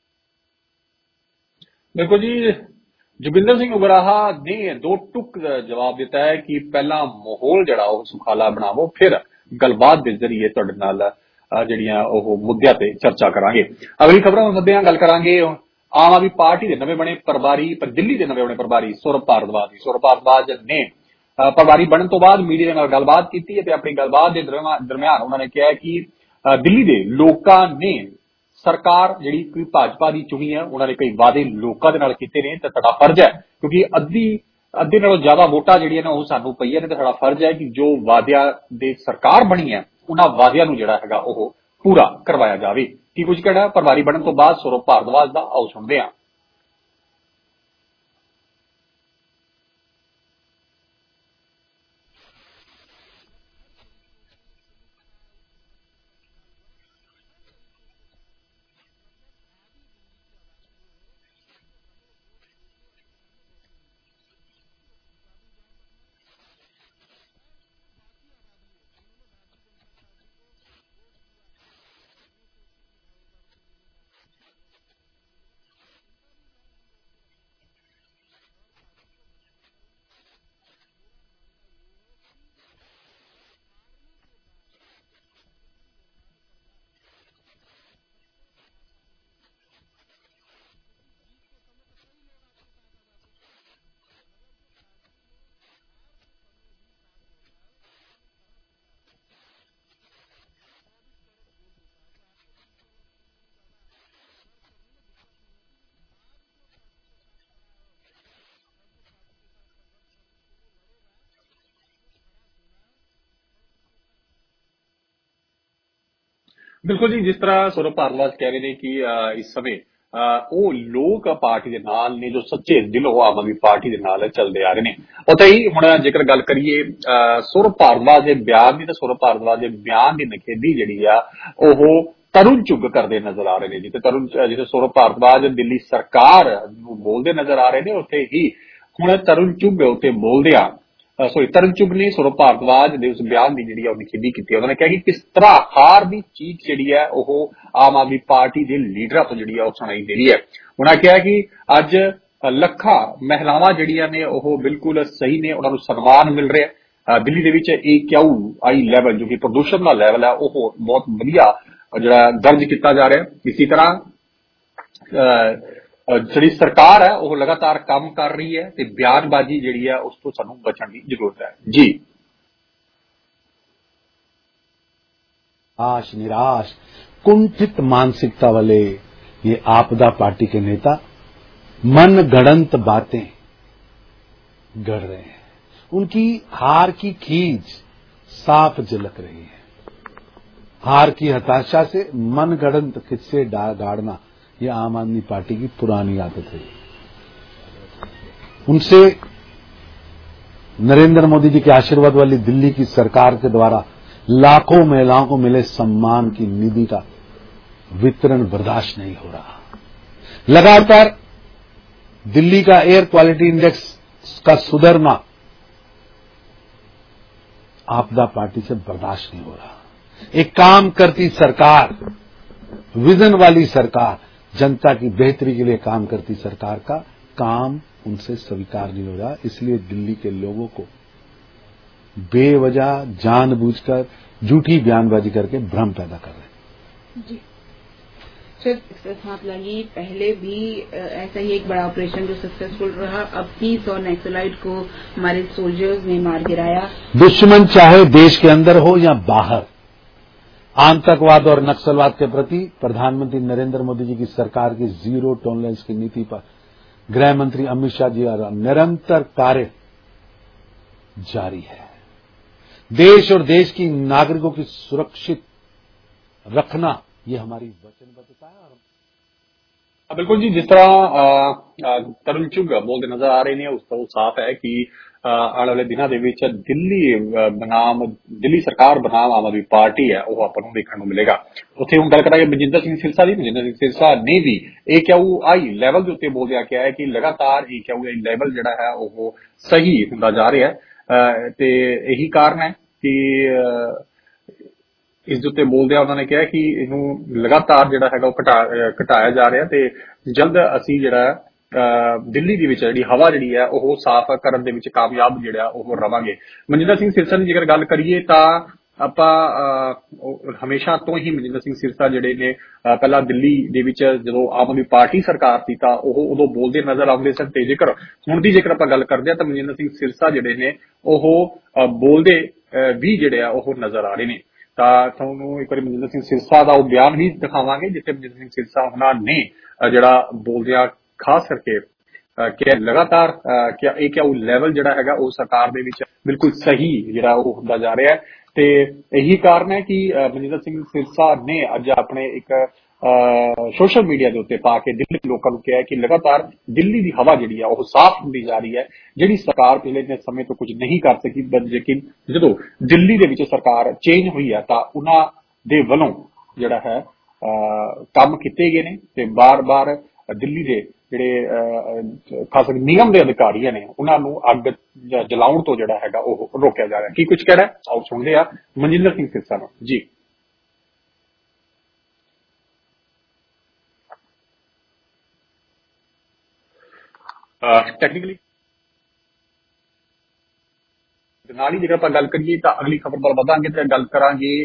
ਦੇਖੋ ਜੀ, ਜੋਗਿੰਦਰ ਸਿੰਘ ਉਗਰਾਹਾ ਨੇ 2 ਟੁਕ ਜਵਾਬ ਦਿੱਤਾ ਹੈ ਕਿ ਪਹਿਲਾਂ ਮਾਹੌਲ ਜਿਹੜਾ ਉਹ ਸੁਖਾਲਾ ਬਣਾਵੋ, ਫਿਰ ਗੱਲਬਾਤ ਦੇ ਜ਼ਰੀਏ ਤੁਹਾਡੇ ਨਾਲ ਜਿਹੜੀਆਂ ਉਹ ਮੁੱਦਿਆਂ ਤੇ ਚਰਚਾ ਕਰਾਂਗੇ। ਅਗਲੀ ਖਬਰਾਂ ਮੁੱਦਿਆਂ ਗੱਲ ਕਰਾਂਗੇ। ਆਮ ਆਦਮੀ ਪਾਰਟੀ ਦੇ ਨਵੇਂ ਬਣੇ ਪ੍ਰਭਾਰੀ, ਦਿੱਲੀ ਦੇ ਨਵੇਂ ਬਣੇ ਪ੍ਰਭਾਰੀ ਸੌਰਭ ਭਾਰਦਵਾਜ ਦੀ। ਸੌਰਭ ਭਾਰਦਵਾਜ ਨੇ ਪ੍ਰਭਾਰੀ ਬਣਨ ਤੋਂ ਬਾਅਦ ਮੀਡੀਆ ਦੇ ਨਾਲ ਗੱਲਬਾਤ ਕੀਤੀ ਅਤੇ ਆਪਣੀ ਗੱਲਬਾਤ ਦੇ ਦਰਮਿਆਨ ਉਹਨਾਂ ਨੇ ਕਿਹਾ ਕਿ ਦਿੱਲੀ ਦੇ ਲੋਕਾਂ ਨੇ ਸਰਕਾਰ ਜਿਹੜੀ ਕੋਈ ਭਾਜਪਾ ਦੀ ਚੁਣੀ ਹੈ, ਉਹਨਾਂ ਨੇ ਕਈ ਵਾਅਦੇ ਲੋਕਾਂ ਦੇ ਨਾਲ ਕੀਤੇ ਨੇ ਤੇ ਸਾਡਾ ਫਰਜ਼ ਹੈ, ਕਿਉਂਕਿ ਅੱਧੇ ਨਾਲੋਂ ਜ਼ਿਆਦਾ ਵੋਟਾਂ ਜਿਹੜੀਆਂ ਨੇ ਉਹ ਸਾਨੂੰ ਪਈਆਂ ਨੇ ਤੇ ਸਾਡਾ ਫਰਜ਼ ਹੈ ਕਿ ਜੋ ਵਾਅਦਿਆਂ ਦੇ ਸਰਕਾਰ ਬਣੀ ਹੈ ਉਹਨਾਂ ਵਾਅਦਿਆਂ ਨੂੰ ਜਿਹੜਾ ਹੈਗਾ ਉਹ ਪੂਰਾ ਕਰਵਾਇਆ ਜਾਵੇ। ਕੀ ਕੁਝ ਕਹਿਣਾ ਪ੍ਰਭਾਰੀ ਬਣਨ ਤੋਂ ਬਾਅਦ ਸੌਰਭ ਭਾਰਦਵਾਜ ਦਾ, ਆਓ ਸੁਣਦੇ ਹਾਂ। ਬਿਲਕੁਲ ਜੀ, ਜਿਸ ਤਰ੍ਹਾਂ ਸੌਰਭ ਭਾਰਦਵਾਜ ਕਹਿ ਰਹੇ ਨੇ ਕਿ ਇਸ ਸਮੇਂ ਉਹ ਲੋਕ ਪਾਰਟੀ ਦੇ ਨਾਲ ਨੇ ਜੋ ਸੱਚੇ ਦਿਲੋਂ ਆਮ ਆਦਮੀ ਪਾਰਟੀ ਦੇ ਨਾਲ ਚੱਲਦੇ ਆ ਰਹੇ ਨੇ। ਉੱਥੇ ਹੀ ਹੁਣ ਜੇਕਰ ਗੱਲ ਕਰੀਏ ਸੌਰਭ ਭਾਰਦਵਾਜ ਦੇ ਬਿਆਨ ਦੀ, ਤਾਂ ਸੌਰਭ ਭਾਰਦਵਾਜ ਦੇ ਬਿਆਨ ਦੀ ਨਖੇਦੀ ਜਿਹੜੀ ਆ ਉਹ ਤਰੁਣ ਚੁੱਗ ਕਰਦੇ ਨਜ਼ਰ ਆ ਰਹੇ ਨੇ। ਜਿੱਥੇ ਸੌਰਭ ਭਾਰਦਵਾਜ ਦਿੱਲੀ ਸਰਕਾਰ ਨੂੰ ਬੋਲਦੇ ਨਜ਼ਰ ਆ ਰਹੇ ਨੇ, ਉੱਥੇ ਹੀ ਹੁਣ ਤਰੁਣ ਚੁੱਗ ਉੱਤੇ ਬੋਲਦਿਆਂ ਤਰਨਚੁਗ ਨੇ ਸੌਰਵ ਭਾਰਦਵਾਜ ਦੇ ਉਸ ਬਿਆਨ ਦੀ ਜਿਹੜੀ ਆ ਉਹ ਨਿਖੇਧੀ ਕੀਤੀ। ਉਹਨਾਂ ਨੇ ਕਿਹਾ ਕਿ ਕਿਸ ਤਰ੍ਹਾਂ ਹਾਰ ਦੀ ਚੀਖ ਜਿਹੜੀ ਹੈ ਉਹ ਆਮ ਆਦਮੀ ਪਾਰਟੀ ਦੇ ਲੀਡਰਾਂ ਤੋਂ ਜਿਹੜੀ ਆ ਉਹ ਸੁਣਾਈ ਦੇ ਰਹੀ ਹੈ। ਉਹਨਾਂ ਕਿਹਾ ਕਿ ਅੱਜ ਲੱਖਾਂ ਮਹਿਲਾਵਾਂ ਜਿਹੜੀਆਂ ਨੇ ਉਹ ਬਿਲਕੁਲ ਸਹੀ ਨੇ, ਉਹਨਾਂ ਨੂੰ ਸਨਮਾਨ ਮਿਲ ਰਿਹਾ। ਦਿੱਲੀ ਦੇ ਵਿੱਚ AQI ਲੈਵਲ ਜੋ ਕਿ ਪ੍ਰਦੂਸ਼ਣ ਦਾ ਲੈਵਲ ਹੈ ਉਹ ਬਹੁਤ ਵਧੀਆ ਜਿਹੜਾ ਦਰਜ ਕੀਤਾ ਜਾ ਰਿਹਾ। ਇਸੇ ਤਰ੍ਹਾਂ ਜਿਹੜੀ ਸਰਕਾਰ ਹੈ ਉਹ ਲਗਾਤਾਰ ਕੰਮ ਕਰ ਰਹੀ ਹੈ ਤੇ ਬਿਆਨਬਾਜ਼ੀ ਜਿਹੜੀ ਹੈ ਉਸ ਤੋਂ ਸਾਨੂੰ ਬਚਣ ਦੀ ਜ਼ਰੂਰਤ ਹੈ। जी निराश कुंठित मानसिकता वाले ये आपदा पार्टी के नेता मन गढ़ंत बातें गढ़ रहे हैं। उनकी हार की खींच साफ झलक रही है। हार की हताशा से मन गढ़ंत किस्से गाड़ना ये आम आदमी पार्टी की पुरानी आदत है। उनसे नरेंद्र मोदी जी के आशीर्वाद वाली दिल्ली की सरकार के द्वारा लाखों महिलाओं को मिले सम्मान की निधि का वितरण बर्दाश्त नहीं हो रहा। लगातार दिल्ली का एयर क्वालिटी इंडेक्स का सुधरना आपदा पार्टी से बर्दाश्त नहीं हो रहा। एक काम करती सरकार, विजन वाली सरकार, जनता की बेहतरी के लिए काम करती सरकार का काम उनसे स्वीकार नहीं हो रहा। इसलिए दिल्ली के लोगों को बेवजह जानबूझकर झूठी बयानबाजी करके भ्रम पैदा कर रहे हैं। जी सर, इसके साथ लगी पहले भी ऐसा ही एक बड़ा ऑपरेशन जो सक्सेसफुल रहा, अब 30 और नक्सलाइट को हमारे सोल्जर्स ने मार गिराया। दुश्मन चाहे देश के अंदर हो या बाहर, आतंकवाद और नक्सलवाद के प्रति प्रधानमंत्री नरेंद्र मोदी जी की सरकार की जीरो टॉलरेंस की नीति पर गृह मंत्री अमित शाह जी का निरंतर कार्य जारी है। देश और देश की नागरिकों की सुरक्षित रखना ये हमारी वचनबद्धता है। बिल्कुल जी, जिस तरह ਤਰਨਚੁਗ बोलते नजर आ रहे हैं उस तो साफ है कि आने वाले दिनों ਦੇ ਵਿੱਚ ਦਿੱਲੀ ਸਰਕਾਰ ਬਨਾਮ ਆਮ ਆਦਮੀ ਪਾਰਟੀ ਹੈ ਉਹ ਆਪਾਂ ਨੂੰ ਦੇਖਣ ਨੂੰ ਮਿਲੇਗਾ। ਉੱਥੇ ਹੁਣ ਗੱਲ ਕਰਾਂਗੇ ਮਨਜਿੰਦਰ ਸਿੰਘ ਸਿਰਸਾ ਦੀ। ਮਨਜਿੰਦਰ ਸਿੰਘ ਸਿਰਸਾ ਨੇ ਵੀ AQI ਲੈਵਲ ਦੇ ਉੱਤੇ ਬੋਲਿਆ ਕਿਹਾ ਹੈ ਕਿ ਲਗਾਤਾਰ AQI ਲੈਵਲ ਜਿਹੜਾ ਹੈ ਉਹ ਸਹੀ ਹੁੰਦਾ ਜਾ ਰਿਹਾ ਹੈ ਤੇ ਇਹੀ ਕਾਰਨ ਹੈ ਕਿ ਇਸ ਦੇ ਉੱਤੇ ਬੋਲਦਿਆਂ ਉਹਨਾਂ ਨੇ ਕਿਹਾ ਕਿ ਇਹਨੂੰ ਲਗਾਤਾਰ ਜਿਹੜਾ ਹੈਗਾ ਉਹ ਘਟਾਇਆ ਜਾ ਰਿਹਾ ਤੇ ਜਲਦ ਅਸੀਂ ਜਿਹੜਾ ਦਿੱਲੀ ਦੇ ਵਿੱਚ ਜਿਹੜੀ ਹਵਾ ਜਿਹੜੀ ਹੈ ਉਹ ਸਾਫ਼ ਕਰਨ ਦੇ ਵਿੱਚ ਕਾਮਯਾਬ ਜਿਹੜਾ ਉਹ ਰਵਾਂਗੇ। ਮਨਜਿੰਦਰ ਸਿੰਘ ਸਿਰਸਾ ਦੀ ਜੇਕਰ ਗੱਲ ਕਰੀਏ ਤਾਂ ਆਪਾਂ ਹਮੇਸ਼ਾ ਤੋਂ ਹੀ ਮਨਜਿੰਦਰ ਸਿੰਘ ਸਿਰਸਾ ਜਿਹੜੇ ਨੇ ਪਹਿਲਾਂ ਦਿੱਲੀ ਦੇ ਵਿੱਚ ਜਦੋਂ ਆਮ ਆਦਮੀ ਪਾਰਟੀ ਸਰਕਾਰ ਸੀ ਤਾਂ ਉਹ ਉਦੋਂ ਬੋਲਦੇ ਨਜ਼ਰ ਆਉਂਦੇ ਸਨ ਤੇ ਜੇਕਰ ਹੁਣ ਦੀ ਜੇਕਰ ਆਪਾਂ ਗੱਲ ਕਰਦੇ ਹਾਂ ਤਾਂ ਮਨਜਿੰਦਰ ਸਿੰਘ ਸਿਰਸਾ ਜਿਹੜੇ ਨੇ ਉਹ ਬੋਲਦੇ ਵੀ ਜਿਹੜੇ ਆ ਉਹ ਨਜ਼ਰ ਆ ਰਹੇ ਨੇ। ਤਾਂ ਤੁਹਾਨੂੰ ਇੱਕ ਵਾਰੀ ਮਨਜਿੰਦਰ ਸਿੰਘ ਸਿਰਸਾ ਦਾ ਉਹ ਬਿਆਨ ਵੀ ਦਿਖਾਵਾਂਗੇ ਜਿੱਥੇ ਮਨਜਿੰਦਰ ਸਿੰਘ ਸਿਰਸਾ ਉਹਨਾਂ ਨੇ ਜਿਹੜਾ ਬੋਲਦਿਆਂ ਖਾਸ ਕਰਕੇ ਕਿ ਲਗਾਤਾਰ AQI ਲੈਵਲ ਜਿਹੜਾ ਹੈਗਾ ਉਹ ਸਰਕਾਰ ਦੇ ਵਿੱਚ ਬਿਲਕੁਲ ਸਹੀ ਜਿਹੜਾ ਉਹ ਹੁੰਦਾ ਜਾ ਰਿਹਾ ਹੈ ਤੇ ਇਹੀ ਕਾਰਨ ਹੈ ਕਿ ਮਨਜਿੰਦਰ ਸਿੰਘ ਸਿਰਸਾ ਨੇ ਅੱਜ ਆਪਣੇ ਇੱਕ ਸੋਸ਼ਲ ਮੀਡੀਆ ਦੇ ਉੱਤੇ ਪਾ ਕੇ ਦਿੱਲੀ ਦੇ ਲੋਕਾਂ ਨੂੰ ਕਿਹਾ ਕਿ ਲਗਾਤਾਰ ਦਿੱਲੀ ਦੀ ਹਵਾ ਜਿਹੜੀ ਆ ਉਹ ਸਾਫ਼ ਹੁੰਦੀ ਜਾ ਰਹੀ ਹੈ। ਜਿਹੜੀ ਸਰਕਾਰ ਪਿਛਲੇ ਸਮੇਂ ਤੋਂ ਕੁਝ ਨਹੀਂ ਕਰ ਸਕੀ, ਲੇਕਿਨ ਜਦੋਂ ਦਿੱਲੀ ਦੇ ਵਿੱਚ ਸਰਕਾਰ ਚੇਂਜ ਹੋਈ ਹੈ ਤਾਂ ਉਹਨਾਂ ਦੇ ਵੱਲੋਂ ਜਿਹੜਾ ਹੈ ਕੰਮ ਕੀਤੇ ਗਏ ਨੇ ਤੇ ਬਾਰ-ਬਾਰ ਦਿੱਲੀ ਦੇ ਜਿਹੜੇ ਖਾਸ ਨਿਗਮ ਦੇ ਅਧਿਕਾਰੀਆਂ ਨੇ ਉਹਨਾਂ ਨੂੰ ਅੱਗ ਜਲਾਉਣ ਤੋਂ ਜਿਹੜਾ ਹੈਗਾ ਉਹ ਰੋਕਿਆ ਜਾ ਰਿਹਾ। ਕੀ ਕੁਝ ਕਹਿ ਰਿਹਾ ਆਓ ਸੁਣਦੇ ਆ ਮਨਜਿੰਦਰ ਸਿੰਘ ਸਿਰਸਾ ਨੂੰ। ਜੀ ਟੈਕਨੀਕਲੀ ਨਾਲ ਹੀ ਜੇਕਰ ਆਪਾਂ ਗੱਲ ਕਰੀਏ ਤਾਂ ਅਗਲੀ ਖਬਰ ਵੱਲ ਵਧਾਂਗੇ ਤੇ ਗੱਲ ਕਰਾਂਗੇ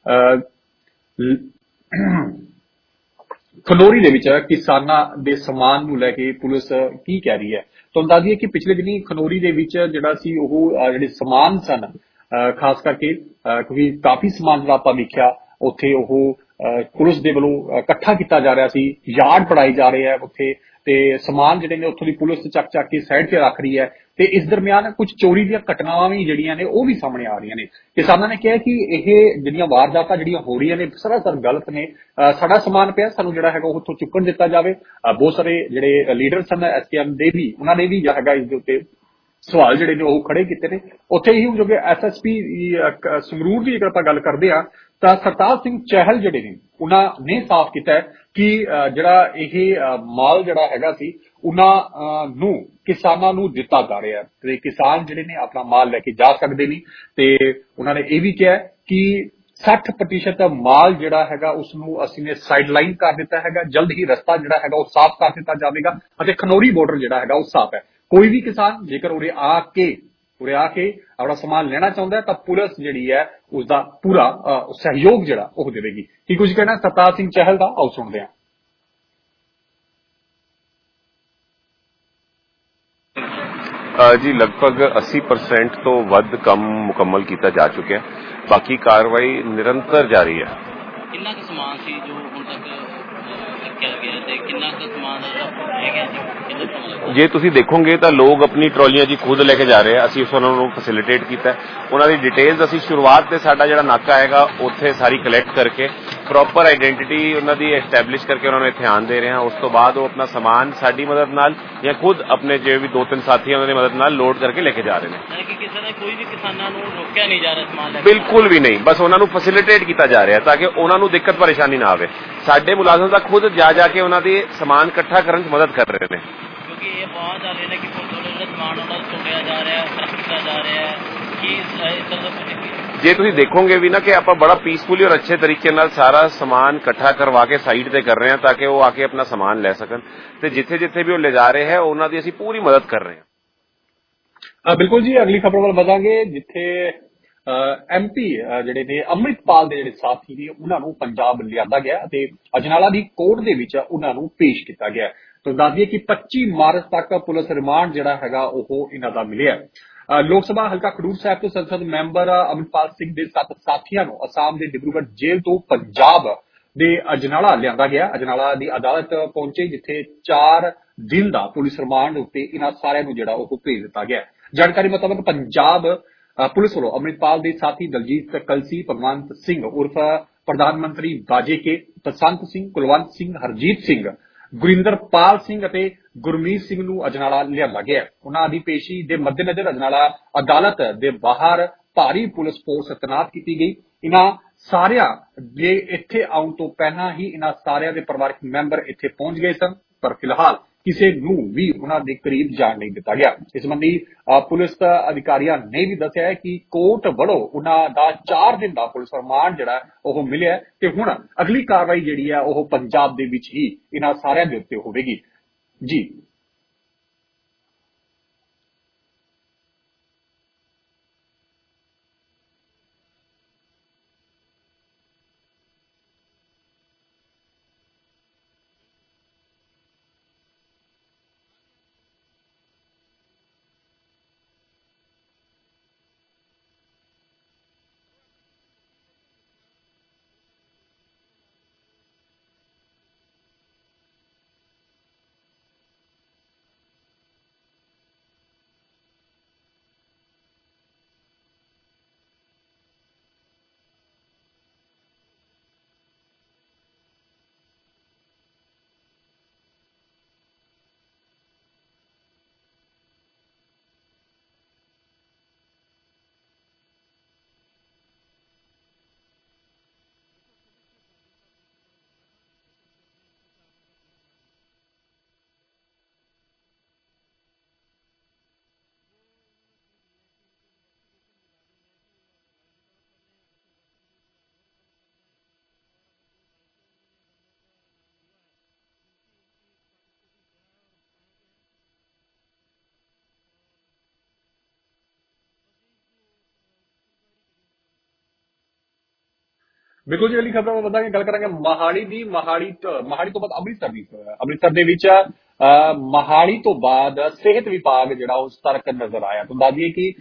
ਖਨੌਰੀ ਦੇ ਵਿੱਚ ਕਿਸਾਨਾਂ ਦੇ ਸਮਾਨ ਨੂੰ ਲੈ ਕੇ ਪੁਲਿਸ ਕੀ ਕਹਿ ਰਹੀ ਹੈ। ਤੁਹਾਨੂੰ ਦੱਸ ਦਈਏ ਕਿ ਪਿਛਲੇ ਦਿਨੀ ਖਨੌਰੀ ਦੇ ਵਿੱਚ ਜਿਹੜਾ ਸੀ ਉਹ ਜਿਹੜੇ ਸਮਾਨ ਸਨ ਖਾਸ ਕਰਕੇ ਕਿਉਂਕਿ ਕਾਫੀ ਸਮਾਨ ਜਿਹੜਾ ਆਪਾਂ ਦੇਖਿਆ ਉੱਥੇ ਉਹ ਪੁਲਿਸ ਦੇ ਵੱਲੋਂ ਇਕੱਠਾ ਕੀਤਾ ਜਾ ਰਿਹਾ ਸੀ, ਯਾਰਡ ਬਣਾਏ ਜਾ ਰਹੇ ਆ ਉੱਥੇ ਤੇ ਸਮਾਨ ਜਿਹੜੇ ਨੇ ਉੱਥੋਂ ਦੀ ਪੁਲਿਸ ਚੱਕ ਕੇ ਸਾਈਡ ਤੇ ਰੱਖ ਰਹੀ ਹੈ ਤੇ ਇਸ ਦਰਮਿਆਨ ਕੁਝ ਚੋਰੀ ਦੀਆਂ ਘਟਨਾਵਾਂ ਵੀ ਜਿਹੜੀਆਂ ਨੇ ਉਹ ਵੀ ਸਾਹਮਣੇ ਆ ਰਹੀਆਂ ਨੇ। ਕਿਸਾਨਾਂ ਨੇ ਕਿਹਾ ਕਿ ਇਹ ਜਿਹੜੀਆਂ ਵਾਰਦਾਤਾਂ ਜਿਹੜੀਆਂ ਹੋ ਰਹੀਆਂ ਨੇ ਸਰਾਸਰ ਗਲਤ ਨੇ, ਸਾਡਾ ਸਮਾਨ ਪਿਆ ਸਾਨੂੰ ਜਿਹੜਾ ਹੈਗਾ ਉਹ ਉੱਥੋਂ ਚੁੱਕਣ ਦਿੱਤਾ ਜਾਵੇ। ਬਹੁਤ ਸਾਰੇ ਜਿਹੜੇ ਲੀਡਰ ਸਨ SKM ਦੇ ਵੀ ਉਹਨਾਂ ਨੇ ਵੀ ਜਿਹੜਾ ਹੈਗਾ ਇਸ ਦੇ ਉੱਤੇ ਸਵਾਲ ਜਿਹੜੇ ਨੇ ਉਹ ਖੜੇ ਕੀਤੇ ਨੇ। ਉੱਥੇ ਹੀ ਜੋ ਕਿ SSP ਸੰਗਰੂਰ ਦੀ ਜੇਕਰ ਆਪਾਂ ਗੱਲ ਕਰਦੇ ਹਾਂ ਤਾਂ ਸਰਤਾਜ ਸਿੰਘ ਚਹਿਲ ਜਿਹੜੇ ਨੇ ਉਹਨਾਂ ਨੇ ਸਾਫ਼ ਕੀਤਾ ਹੈ ਕਿ ਜਿਹੜਾ ਇਹ ਮਾਲ ਜਿਹੜਾ ਹੈਗਾ ਸੀ ਉਹਨਾਂ ਨੂੰ ਕਿਸਾਨਾਂ ਨੂੰ ਦਿੱਤਾ ਜਾ ਰਿਹਾ ਤੇ ਕਿਸਾਨ ਜਿਹੜੇ ਨੇ ਆਪਣਾ ਮਾਲ ਲੈ ਕੇ ਜਾ ਸਕਦੇ ਨੇ। ਤੇ ਉਹਨਾਂ ਨੇ ਇਹ ਵੀ ਕਿਹਾ ਕਿ 60% ਮਾਲ ਜਿਹੜਾ ਹੈਗਾ ਉਸ ਨੂੰ ਅਸੀਂ ਨੇ ਸਾਈਡਲਾਈਨ ਕਰ ਦਿੱਤਾ ਹੈਗਾ। ਜਲਦ ਹੀ ਰਸਤਾ ਜਿਹੜਾ ਹੈਗਾ ਉਹ ਸਾਫ਼ ਕਰ ਦਿੱਤਾ ਜਾਵੇਗਾ ਅਤੇ ਖਨੌਰੀ ਬਾਰਡਰ ਜਿਹੜਾ ਹੈਗਾ ਉਹ ਸਾਫ਼ ਹੈ। ਕੋਈ ਵੀ ਕਿਸਾਨ ਜੇਕਰ ਉਰੇ ਆ ਕੇ ਆਪਣਾ ਸਮਾਨ ਲੈਣਾ ਚਾਹੁੰਦਾ ਹੈ ਤਾਂ ਪੁਲਿਸ ਜਿਹੜੀ ਹੈ ਉਸਦਾ ਪੂਰਾ ਸਹਿਯੋਗ ਜਿਹੜਾ ਉਹ ਦੇਵੇਗੀ। ਕੀ ਕੁਝ ਕਹਿਣਾ ਸਰਤਾਜ ਸਿੰਘ ਚਹਿਲ ਦਾ, ਆਓ ਸੁਣਦੇ ਹਾਂ। ਜੀ ਲਗਭਗ 80% ਤੋਂ ਵੱਧ ਕੰਮ ਮੁਕੰਮਲ ਕੀਤਾ ਜਾ ਚੁੱਕਿਆ। ਬਾਕੀ ਕਾਰਵਾਈ ਨਿਰੰਤਰ ਜਾਰੀ ਹੈ। ਕਿੰਨਾ ਕੁ ਸਮਾਨ ਸੀ ਜੋ ਹੁਣ ਤੱਕ ਚੱਕਿਆ ਗਿਆ ਤੇ ਕਿੰਨਾ ਕੁ ਸਮਾਨ ਰਹਿ ਗਿਆ ਸੀ? ਜੇ ਤੁਸੀਂ ਦੇਖੋਗੇ ਤਾਂ ਲੋਕ ਆਪਣੀ ਟਰਾਲੀਆਂ ਜੀ ਖੁਦ ਲੈ ਕੇ ਜਾ ਰਹੇ ਆ। ਅਸੀਂ ਉਹਨਾਂ ਨੂੰ ਫੈਸਿਲਿਟੇਟ ਕੀਤਾ। ਉਹਨਾਂ ਦੀ ਡਿਟੇਲਸ ਅਸੀਂ ਸ਼ੁਰੂਆਤ ਤੇ ਸਾਡਾ ਜਿਹੜਾ ਨਾਕਾ ਹੈਗਾ ਉੱਥੇ ਸਾਰੀ ਕਲੈਕਟ ਕਰਕੇ ਪ੍ਰੋਪਰ ਆਈਡੈਂਟੀਟੀ ਉਹਨਾਂ ਦੀ ਐਸਟੈਬਲਿਸ਼ ਕਰਕੇ ਉਹਨਾਂ ਨੂੰ ਇੱਥੇ ਆਉਣ ਦੇ ਰਹੇ ਹਾਂ। ਉਸ ਤੋਂ ਬਾਅਦ ਉਹ ਆਪਣਾ ਸਮਾਨ ਸਾਡੀ ਮਦਦ ਨਾਲ ਜਾਂ ਖੁਦ ਆਪਣੇ ਜਿਹੜੇ ਵੀ 2-3 ਸਾਥੀ ਉਹਨਾਂ ਦੀ ਮਦਦ ਨਾਲ ਲੋਡ ਕਰਕੇ ਲੈ ਕੇ ਜਾ ਰਹੇ ਨੇ। ਕਿ ਕਿਸੇ ਦਾ ਕੋਈ ਵੀ ਕਿਸਾਨਾਂ ਨੂੰ ਰੋਕਿਆ ਨਹੀਂ ਜਾ ਰਿਹਾ ਸਮਾਨ ਲੈ ਕੇ? ਬਿਲਕੁਲ ਵੀ ਨਹੀਂ, ਬਸ ਉਹਨਾਂ ਨੂੰ ਫੈਸਿਲਿਟੇਟ ਕੀਤਾ ਜਾ ਰਿਹਾ ਤਾਂ ਕਿ ਉਹਨਾਂ ਨੂੰ ਦਿੱਕਤ ਪਰੇਸ਼ਾਨੀ ਨਾ ਆਵੇ। ਸਾਡੇ ਮੁਲਾਜ਼ਮ ਤਾਂ ਖੁਦ ਜਾ ਕੇ ਉਹਨਾਂ ਦੀ ਸਮਾਨ ਇਕੱਠਾ ਕਰਨ 'ਚ ਮਦਦ ਕਰ ਰਹੇ ਨੇ। ਕਿਉਂਕਿ ਇਹ ਬਹੁਤ ਚੱਲ ਰਿਹਾ ਨੇ ਕਿ ਜਿਹੜਾ ਸਮਾਨ ਉਹਨਾਂ ਨੂੰ ਛੋੜਿਆ ਜਾ ਰਿਹਾ ਹੈ, ਕੀਤਾ ਜਾ ਰਿਹਾ ਹੈ ਕਿ ਇੱਧਰ ਦਾ ਜੇ ਤੁਸੀਂ ਦੇਖੋਗੇ ਵੀ ਨਾ ਕਿ ਆਪਾਂ ਬੜਾ ਪੀਸਫੁਲੀ ਔਰ ਅੱਛੇ ਤਰੀਕੇ ਨਾਲ ਸਾਰਾ ਸਮਾਨ ਇਕੱਠਾ ਕਰਵਾ ਕੇ ਸਾਈਡ ਤੇ ਕਰ ਰਹੇ ਹਾਂ ਤਾਂ ਕਿ ਉਹ ਆ ਕੇ ਆਪਣਾ ਸਮਾਨ ਲੈ ਸਕਣ ਤੇ ਜਿੱਥੇ ਵੀ ਉਹ ਲੈ ਜਾ ਰਹੇ ਹੈ ਉਹਨਾਂ ਦੀ ਅਸੀਂ ਪੂਰੀ ਮਦਦ ਕਰ ਰਹੇ ਹਾਂ। ਬਿਲਕੁਲ ਜੀ, ਅਗਲੀ ਖਬਰ ਵੱਲ ਵਧਾਂਗੇ ਜਿੱਥੇ MP ਜਿਹੜੇ ਨੇ ਅੰਮ੍ਰਿਤਪਾਲ ਦੇ ਜਿਹੜੇ ਸਾਥੀ ਨੇ ਉਹਨਾਂ ਨੂੰ ਪੰਜਾਬ ਲਿਆਂਦਾ ਗਿਆ ਅਤੇ ਅਜਨਾਲਾ ਦੀ ਕੋਰਟ ਦੇ ਵਿੱਚ ਉਹਨਾਂ ਨੂੰ ਪੇਸ਼ ਕੀਤਾ ਗਿਆ। ਤਾਂ ਦੱਸ ਦਈਏ ਕਿ 25 ਮਾਰਚ ਤੱਕ ਪੁਲਿਸ ਰਿਮਾਂਡ ਜਿਹੜਾ ਹੈਗਾ ਉਹ ਇਹਨਾਂ ਦਾ ਮਿਲਿਆ। ਲੋਕ ਸਭਾ ਹਲਕਾ ਖਡੂਰ ਸਾਹਿਬ ਤੋਂ ਸੰਸਦ ਮੈਂਬਰ ਅੰਮ੍ਰਿਤਪਾਲ ਸਿੰਘ ਦੇ 7 ਸਾਥੀਆਂ ਨੂੰ ਅਸਾਮ ਦੇ ਡਿਬਰੂਗੜ੍ਹ ਜੇਲ੍ਹ ਤੋਂ ਪੰਜਾਬ ਦੇ ਅਜਨਾਲਾ ਲਿਆਂਦਾ ਗਿਆ। ਅਜਨਾਲਾ ਦੀ ਅਦਾਲਤ ਪਹੁੰਚੇ ਜਿੱਥੇ 4 ਦਿਨ ਦਾ ਪੁਲਿਸ ਰਿਮਾਂਡ ਉੱਤੇ ਇਹਨਾਂ ਸਾਰਿਆਂ ਨੂੰ ਜਿਹੜਾ ਉਹ ਭੇਜ ਦਿੱਤਾ ਗਿਆ। ਜਾਣਕਾਰੀ ਮੁਤਾਬਕ ਪੰਜਾਬ ਪੁਲਿਸ ਵੱਲੋਂ ਅੰਮ੍ਰਿਤਪਾਲ ਦੇ ਸਾਥੀ ਦਲਜੀਤ ਕਲਸੀ, ਭਗਵੰਤ ਸਿੰਘ ਉਰਫ ਪ੍ਰਧਾਨ ਮੰਤਰੀ ਬਾਜੇਕੇ, ਬਸੰਤ ਸਿੰਘ, ਕੁਲਵੰਤ ਸਿੰਘ, ਹਰਜੀਤ ਸਿੰਘ, ਗੁਰਿੰਦਰਪਾਲ ਸਿੰਘ ਅਤੇ ਗੁਰਮੀਤ ਸਿੰਘ ਨੂੰ ਅਜਨਾਲਾ ਲਿਆਂਦਾ ਗਿਆ। ਉਹਨਾਂ ਦੀ ਪੇਸ਼ੀ ਦੇ ਮੱਦੇਨਜ਼ਰ ਅਜਨਾਲਾ ਅਦਾਲਤ ਦੇ ਬਾਹਰ ਭਾਰੀ ਪੁਲਿਸ ਫੋਰਸ ਤੈਨਾਤ ਕੀਤੀ ਗਈ। ਇਹਨਾਂ ਸਾਰਿਆਂ ਦੇ ਇੱਥੇ ਆਉਣ ਤੋਂ ਪਹਿਲਾਂ ਹੀ ਇਹਨਾਂ ਸਾਰਿਆਂ ਦੇ ਪਰਿਵਾਰਕ ਮੈਂਬਰ ਇੱਥੇ ਪਹੁੰਚ ਗਏ ਸਨ, ਪਰ ਫਿਲਹਾਲ ਕਿਸੇ ਨੂੰ ਵੀ ਉਹਨਾਂ ਦੇ ਕਰੀਬ ਜਾਣ ਨਹੀਂ ਦਿੱਤਾ ਗਿਆ। ਇਸ ਸੰਬੰਧੀ ਪੁਲਿਸ ਅਧਿਕਾਰੀਆਂ ਨੇ ਵੀ ਦੱਸਿਆ ਹੈ ਕਿ ਕੋਰਟ ਵੱਲੋਂ ਉਹਨਾਂ ਦਾ 4 ਦਿਨ ਦਾ ਪੁਲਿਸ ਰਿਮਾਂਡ ਜਿਹੜਾ ਉਹ ਮਿਲਿਆ ਤੇ ਹੁਣ ਅਗਲੀ ਕਾਰਵਾਈ ਜਿਹੜੀ ਹੈ ਉਹ ਪੰਜਾਬ ਦੇ ਵਿੱਚ ਹੀ ਇਹਨਾਂ ਸਾਰਿਆਂ ਦੇ ਉੱਤੇ ਹੋਵੇਗੀ। ਜੀ ਬਿਲਕੁਲ ਜੀ, ਅਗਲੀ ਖਬਰਾਂ ਵਧਾਂਗੇ, ਗੱਲ ਕਰਾਂਗੇ ਮਹਾਲੀ ਦੀ। ਮਹਾਲੀ ਤੋਂ ਬਾਅਦ ਅੰਮ੍ਰਿਤਸਰ ਦੇ ਵਿੱਚ ਮਹਾਲੀ ਤੋਂ ਬਾਅਦ ਸਿਹਤ ਵਿਭਾਗ ਜਿਹੜਾ ਉਹ ਸਤਰਕ ਨਜ਼ਰ ਆਇਆ। ਤੁਹਾਨੂੰ ਦੱਸ ਦਈਏ ਕਿ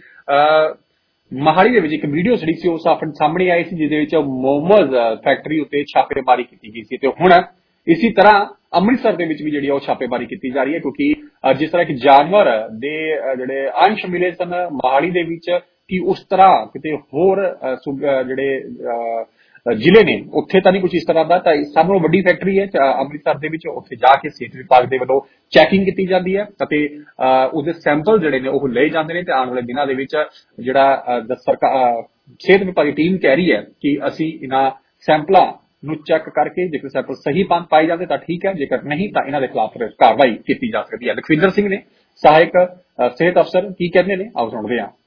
ਮਹਾਲੀ ਦੇ ਵਿੱਚ ਇੱਕ ਵੀਡੀਓ ਜਿਹੜੀ ਸੀ ਉਹ ਸਾਹਮਣੇ ਆਈ ਸੀ ਜਿਹਦੇ ਵਿੱਚ ਮੋਮੋਜ਼ ਫੈਕਟਰੀ ਉੱਤੇ ਛਾਪੇਮਾਰੀ ਕੀਤੀ ਗਈ ਸੀ ਤੇ ਹੁਣ ਇਸੇ ਤਰ੍ਹਾਂ ਅੰਮ੍ਰਿਤਸਰ ਦੇ ਵਿੱਚ ਵੀ ਜਿਹੜੀ ਉਹ ਛਾਪੇਮਾਰੀ ਕੀਤੀ ਜਾ ਰਹੀ ਹੈ ਕਿਉਂਕਿ ਜਿਸ ਤਰ੍ਹਾਂ ਕਿ ਜਾਨਵਰ ਦੇ ਜਿਹੜੇ ਅੰਸ਼ ਮਿਲੇ ਸਨ ਮਹਾਲੀ ਦੇ ਵਿੱਚ ਕਿ ਉਸ ਤਰ੍ਹਾਂ ਕਿਤੇ ਹੋਰ ਜਿਹੜੇ ਜ਼ਿਲ੍ਹੇ ਨੇ ਉੱਥੇ ਤਾਂ ਨਹੀਂ ਕੁਝ ਇਸ ਤਰ੍ਹਾਂ ਦਾ। ਤਾਂ ਸਭ ਨਾਲੋਂ ਵੱਡੀ ਫੈਕਟਰੀ ਹੈ ਅੰਮ੍ਰਿਤਸਰ ਦੇ ਵਿੱਚ, ਉੱਥੇ ਜਾ ਕੇ ਸਿਹਤ ਵਿਭਾਗ ਦੇ ਵੱਲੋਂ ਚੈਕਿੰਗ ਕੀਤੀ ਜਾਂਦੀ ਹੈ ਅਤੇ ਉਹਦੇ ਸੈਂਪਲ ਜਿਹੜੇ ਨੇ ਉਹ ਲਏ ਜਾਂਦੇ ਨੇ ਤੇ ਆਉਣ ਵਾਲੇ ਦਿਨਾਂ ਦੇ ਵਿੱਚ ਜਿਹੜਾ ਸਿਹਤ ਵਿਭਾਗ ਦੀ ਟੀਮ ਕਹਿ ਰਹੀ ਹੈ ਕਿ ਅਸੀਂ ਇਹਨਾਂ ਸੈਂਪਲਾਂ ਨੂੰ ਚੈੱਕ ਕਰਕੇ ਜੇਕਰ ਸੈਂਪਲ ਸਹੀ ਪਾਏ ਜਾਂਦੇ ਤਾਂ ਠੀਕ ਹੈ, ਜੇਕਰ ਨਹੀਂ ਤਾਂ ਇਹਨਾਂ ਦੇ ਖਿਲਾਫ ਕਾਰਵਾਈ ਕੀਤੀ ਜਾ ਸਕਦੀ ਹੈ। ਲਖਵਿੰਦਰ ਸਿੰਘ ਨੇ ਸਹਾਇਕ ਸਿਹਤ ਅਫਸਰ ਕੀ ਕਹਿੰਦੇ ਨੇ, ਆਓ ਸੁਣਦੇ ਹਾਂ।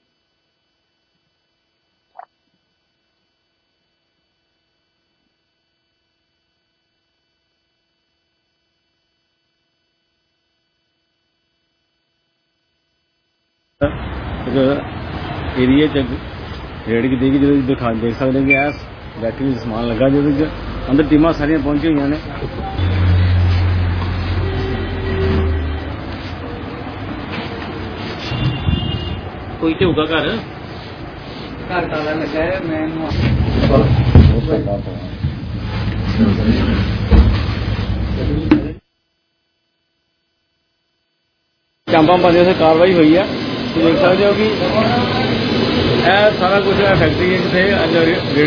ਏਰੀਏ ਚ ਰੇੜੀ ਦੀ ਜਦੋਂ ਦਿਖਾ ਦੇਖ ਸਕਦੇ ਕਿ ਐਸ ਬੈਟਰੀ ਦਾ ਸਮਾਨ ਲੱਗਾ ਜਿਹਦੇ ਚ ਅੰਦਰ ਟੀਮਾਂ ਸਾਰੀਆਂ ਪਹੁੰਚੀ ਹੋਈਆਂ ਨੇ। ਕੋਈ ਤੇ ਹੋਊਗਾ ਘਰ ਤਾਲਾ ਲੱਗਾ ਹੈ। ਮੈਨੂੰ ਚਾਂਬਾਂ ਪਾਉਂਦੇ ਉੱਥੇ ਕਾਰਵਾਈ ਹੋਈ ਹੈ। ਤੁਸੀਂ ਦੇਖ ਸਕਦੇ ਹੋ ਕਿ ਇਹ ਸਾਰਾ ਕੁਝ ਫੈਕਟਰੀ ਜਿੱਥੇ